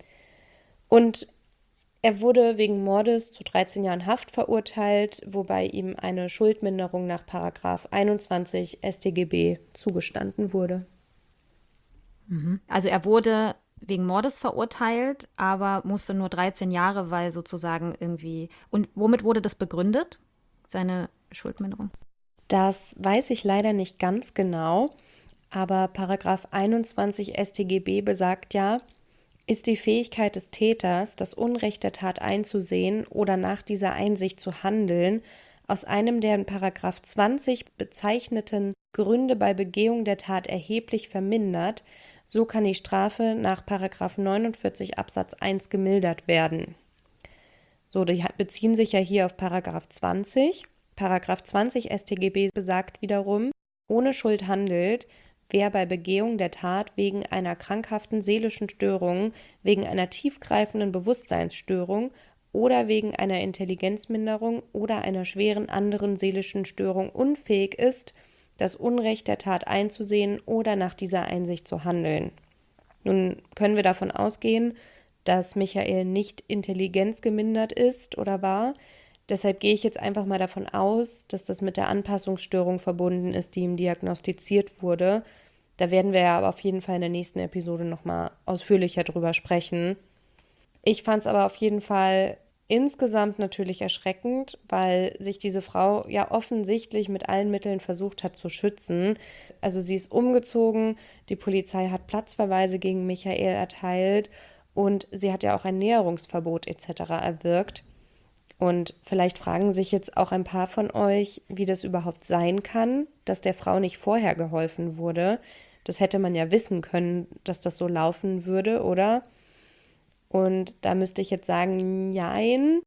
Und er wurde wegen Mordes zu dreizehn Jahren Haft verurteilt, wobei ihm eine Schuldminderung nach Paragraph einundzwanzig S t G B zugestanden wurde. Also er wurde wegen Mordes verurteilt, aber musste nur dreizehn Jahre, weil sozusagen irgendwie. Und womit wurde das begründet, seine Schuldminderung? Das weiß ich leider nicht ganz genau, aber Paragraph einundzwanzig S t G B besagt ja, ist die Fähigkeit des Täters, das Unrecht der Tat einzusehen oder nach dieser Einsicht zu handeln, aus einem der in Paragraph zwanzig bezeichneten Gründe bei Begehung der Tat erheblich vermindert, so kann die Strafe nach Paragraph neunundvierzig Absatz eins gemildert werden. So, die beziehen sich ja hier auf Paragraph zwanzig. Paragraph zwanzig S t G B besagt wiederum, ohne Schuld handelt, wer bei Begehung der Tat wegen einer krankhaften seelischen Störung, wegen einer tiefgreifenden Bewusstseinsstörung oder wegen einer Intelligenzminderung oder einer schweren anderen seelischen Störung unfähig ist, das Unrecht der Tat einzusehen oder nach dieser Einsicht zu handeln. Nun können wir davon ausgehen, dass Michael nicht intelligenzgemindert ist oder war. Deshalb gehe ich jetzt einfach mal davon aus, dass das mit der Anpassungsstörung verbunden ist, die ihm diagnostiziert wurde. Da werden wir ja aber auf jeden Fall in der nächsten Episode nochmal ausführlicher drüber sprechen. Ich fand es aber auf jeden Fall insgesamt natürlich erschreckend, weil sich diese Frau ja offensichtlich mit allen Mitteln versucht hat zu schützen. Also sie ist umgezogen, die Polizei hat Platzverweise gegen Michael erteilt und sie hat ja auch ein Näherungsverbot et cetera erwirkt. Und vielleicht fragen sich jetzt auch ein paar von euch, wie das überhaupt sein kann, dass der Frau nicht vorher geholfen wurde. Das hätte man ja wissen können, dass das so laufen würde, oder? Und da müsste ich jetzt sagen, nein.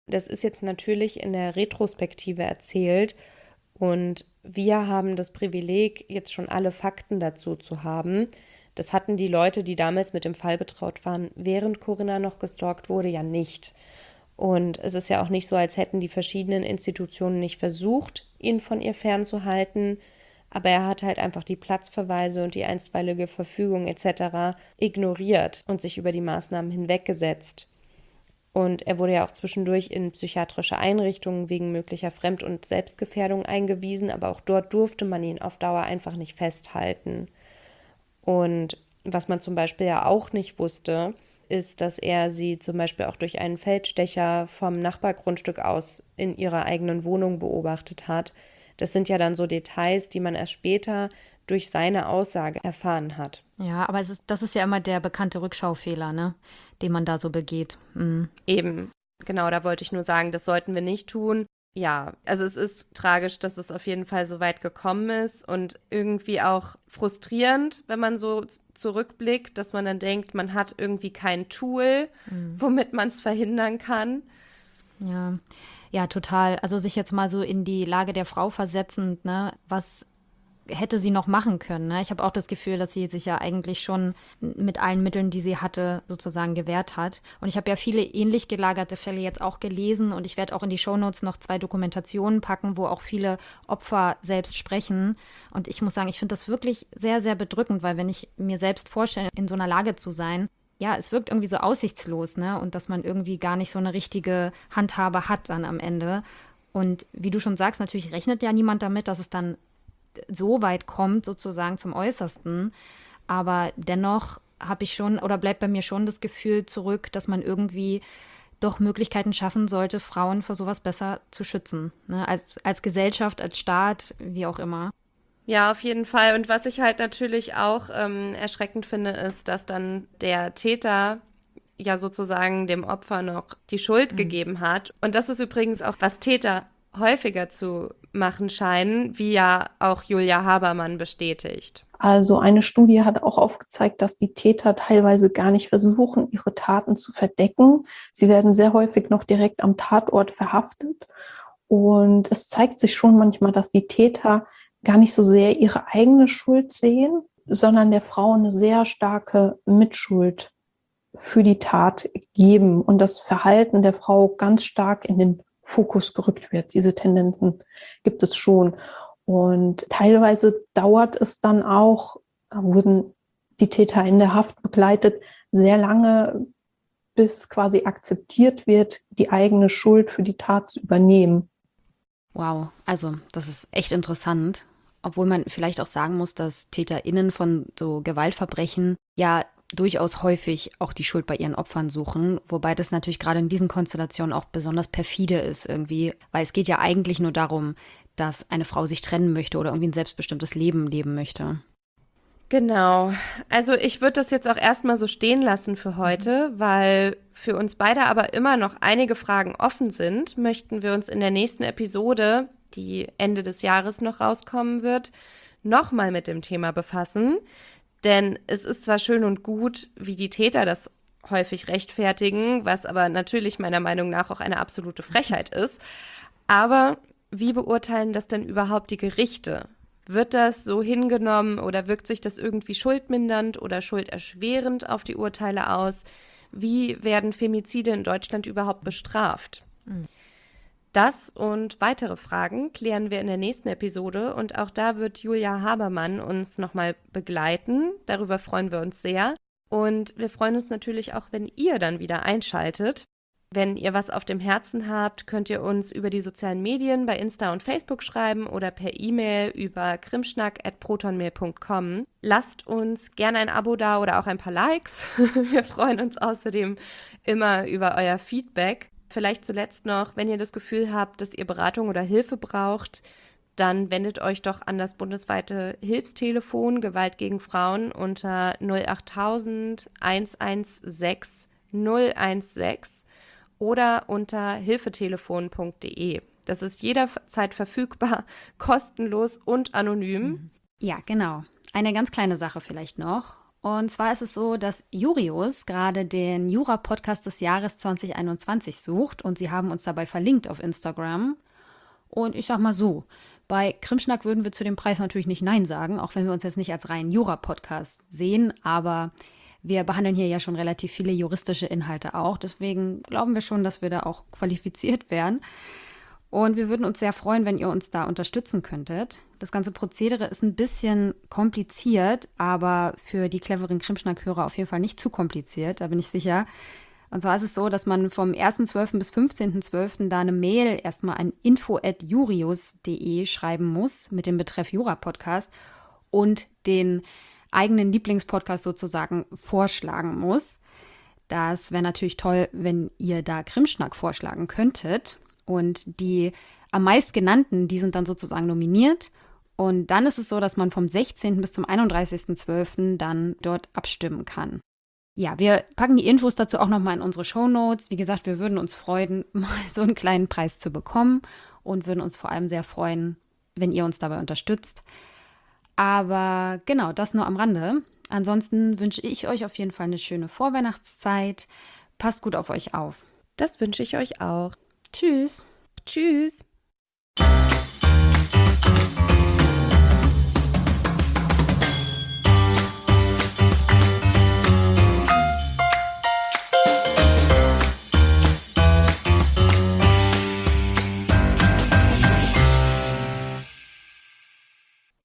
Das ist jetzt natürlich in der Retrospektive erzählt und wir haben das Privileg, jetzt schon alle Fakten dazu zu haben. Das hatten die Leute, die damals mit dem Fall betraut waren, während Corinna noch gestalkt wurde, ja nicht. Und es ist ja auch nicht so, als hätten die verschiedenen Institutionen nicht versucht, ihn von ihr fernzuhalten. Aber er hat halt einfach die Platzverweise und die einstweilige Verfügung et cetera ignoriert und sich über die Maßnahmen hinweggesetzt. Und er wurde ja auch zwischendurch in psychiatrische Einrichtungen wegen möglicher Fremd- und Selbstgefährdung eingewiesen, aber auch dort durfte man ihn auf Dauer einfach nicht festhalten. Und was man zum Beispiel ja auch nicht wusste, ist, dass er sie zum Beispiel auch durch einen Feldstecher vom Nachbargrundstück aus in ihrer eigenen Wohnung beobachtet hat. Das sind ja dann so Details, die man erst später durch seine Aussage erfahren hat. Ja, aber es ist, das ist ja immer der bekannte Rückschaufehler, ne, den man da so begeht. Mhm. Eben, genau, da wollte ich nur sagen, das sollten wir nicht tun. Ja, also es ist tragisch, dass es auf jeden Fall so weit gekommen ist und irgendwie auch frustrierend, wenn man so zurückblickt, dass man dann denkt, man hat irgendwie kein Tool, mhm. womit man es verhindern kann. Ja, ja, total. Also sich jetzt mal so in die Lage der Frau versetzend, ne, was hätte sie noch machen können. Ne? Ich habe auch das Gefühl, dass sie sich ja eigentlich schon mit allen Mitteln, die sie hatte, sozusagen gewehrt hat. Und ich habe ja viele ähnlich gelagerte Fälle jetzt auch gelesen und ich werde auch in die Shownotes noch zwei Dokumentationen packen, wo auch viele Opfer selbst sprechen. Und ich muss sagen, ich finde das wirklich sehr, sehr bedrückend, weil wenn ich mir selbst vorstelle, in so einer Lage zu sein, ja, es wirkt irgendwie so aussichtslos, ne? Und dass man irgendwie gar nicht so eine richtige Handhabe hat dann am Ende. Und wie du schon sagst, natürlich rechnet ja niemand damit, dass es dann so weit kommt, sozusagen zum Äußersten. Aber dennoch habe ich schon, oder bleibt bei mir schon das Gefühl zurück, dass man irgendwie doch Möglichkeiten schaffen sollte, Frauen vor sowas besser zu schützen. Ne? Als, als Gesellschaft, als Staat, wie auch immer. Ja, auf jeden Fall. Und was ich halt natürlich auch ähm, erschreckend finde, ist, dass dann der Täter ja sozusagen dem Opfer noch die Schuld mhm. gegeben hat. Und das ist übrigens auch, was Täter häufiger zu machen scheinen, wie ja auch Julia Habermann bestätigt. Also eine Studie hat auch aufgezeigt, dass die Täter teilweise gar nicht versuchen, ihre Taten zu verdecken. Sie werden sehr häufig noch direkt am Tatort verhaftet. Und es zeigt sich schon manchmal, dass die Täter gar nicht so sehr ihre eigene Schuld sehen, sondern der Frau eine sehr starke Mitschuld für die Tat geben und das Verhalten der Frau ganz stark in den Fokus gerückt wird. Diese Tendenzen gibt es schon. Und teilweise dauert es dann auch, wurden die Täter in der Haft begleitet, sehr lange, bis quasi akzeptiert wird, die eigene Schuld für die Tat zu übernehmen. Wow, also das ist echt interessant. Obwohl man vielleicht auch sagen muss, dass TäterInnen von so Gewaltverbrechen ja durchaus häufig auch die Schuld bei ihren Opfern suchen, wobei das natürlich gerade in diesen Konstellationen auch besonders perfide ist irgendwie, weil es geht ja eigentlich nur darum, dass eine Frau sich trennen möchte oder irgendwie ein selbstbestimmtes Leben leben möchte. Genau. Also ich würde das jetzt auch erstmal so stehen lassen für heute, weil für uns beide aber immer noch einige Fragen offen sind, möchten wir uns in der nächsten Episode, die Ende des Jahres noch rauskommen wird, nochmal mit dem Thema befassen. Denn es ist zwar schön und gut, wie die Täter das häufig rechtfertigen, was aber natürlich meiner Meinung nach auch eine absolute Frechheit ist. Aber wie beurteilen das denn überhaupt die Gerichte? Wird das so hingenommen oder wirkt sich das irgendwie schuldmindernd oder schulderschwerend auf die Urteile aus? Wie werden Femizide in Deutschland überhaupt bestraft? Mhm. Das und weitere Fragen klären wir in der nächsten Episode und auch da wird Julia Habermann uns nochmal begleiten. Darüber freuen wir uns sehr und wir freuen uns natürlich auch, wenn ihr dann wieder einschaltet. Wenn ihr was auf dem Herzen habt, könnt ihr uns über die sozialen Medien bei Insta und Facebook schreiben oder per E-Mail über krimschnack at protonmail punkt com. Lasst uns gerne ein Abo da oder auch ein paar Likes. Wir freuen uns außerdem immer über euer Feedback. Vielleicht zuletzt noch, wenn ihr das Gefühl habt, dass ihr Beratung oder Hilfe braucht, dann wendet euch doch an das bundesweite Hilfstelefon Gewalt gegen Frauen unter null achttausend hundertsechzehn null sechzehn oder unter hilfetelefon punkt de. Das ist jederzeit verfügbar, kostenlos und anonym. Ja, genau. Eine ganz kleine Sache vielleicht noch. Und zwar ist es so, dass Jurius gerade den Jura-Podcast des Jahres zwanzig einundzwanzig sucht und sie haben uns dabei verlinkt auf Instagram. Und ich sag mal so, bei Krimschnack würden wir zu dem Preis natürlich nicht Nein sagen, auch wenn wir uns jetzt nicht als reinen Jura-Podcast sehen, aber wir behandeln hier ja schon relativ viele juristische Inhalte auch. Deswegen glauben wir schon, dass wir da auch qualifiziert wären. Und wir würden uns sehr freuen, wenn ihr uns da unterstützen könntet. Das ganze Prozedere ist ein bisschen kompliziert, aber für die cleveren Krimschnack-Hörer auf jeden Fall nicht zu kompliziert, da bin ich sicher. Und zwar ist es so, dass man vom ersten zwölften bis fünfzehnten zwölften da eine Mail erstmal an info at jurius punkt de schreiben muss mit dem Betreff Jura-Podcast und den eigenen Lieblingspodcast sozusagen vorschlagen muss. Das wäre natürlich toll, wenn ihr da Krimschnack vorschlagen könntet. Und die am meist genannten, die sind dann sozusagen nominiert. Und dann ist es so, dass man vom sechzehnten bis zum einunddreißigsten zwölften dann dort abstimmen kann. Ja, wir packen die Infos dazu auch nochmal in unsere Shownotes. Wie gesagt, wir würden uns freuen, mal so einen kleinen Preis zu bekommen und würden uns vor allem sehr freuen, wenn ihr uns dabei unterstützt. Aber genau, das nur am Rande. Ansonsten wünsche ich euch auf jeden Fall eine schöne Vorweihnachtszeit. Passt gut auf euch auf. Das wünsche ich euch auch. Tschüss. Tschüss.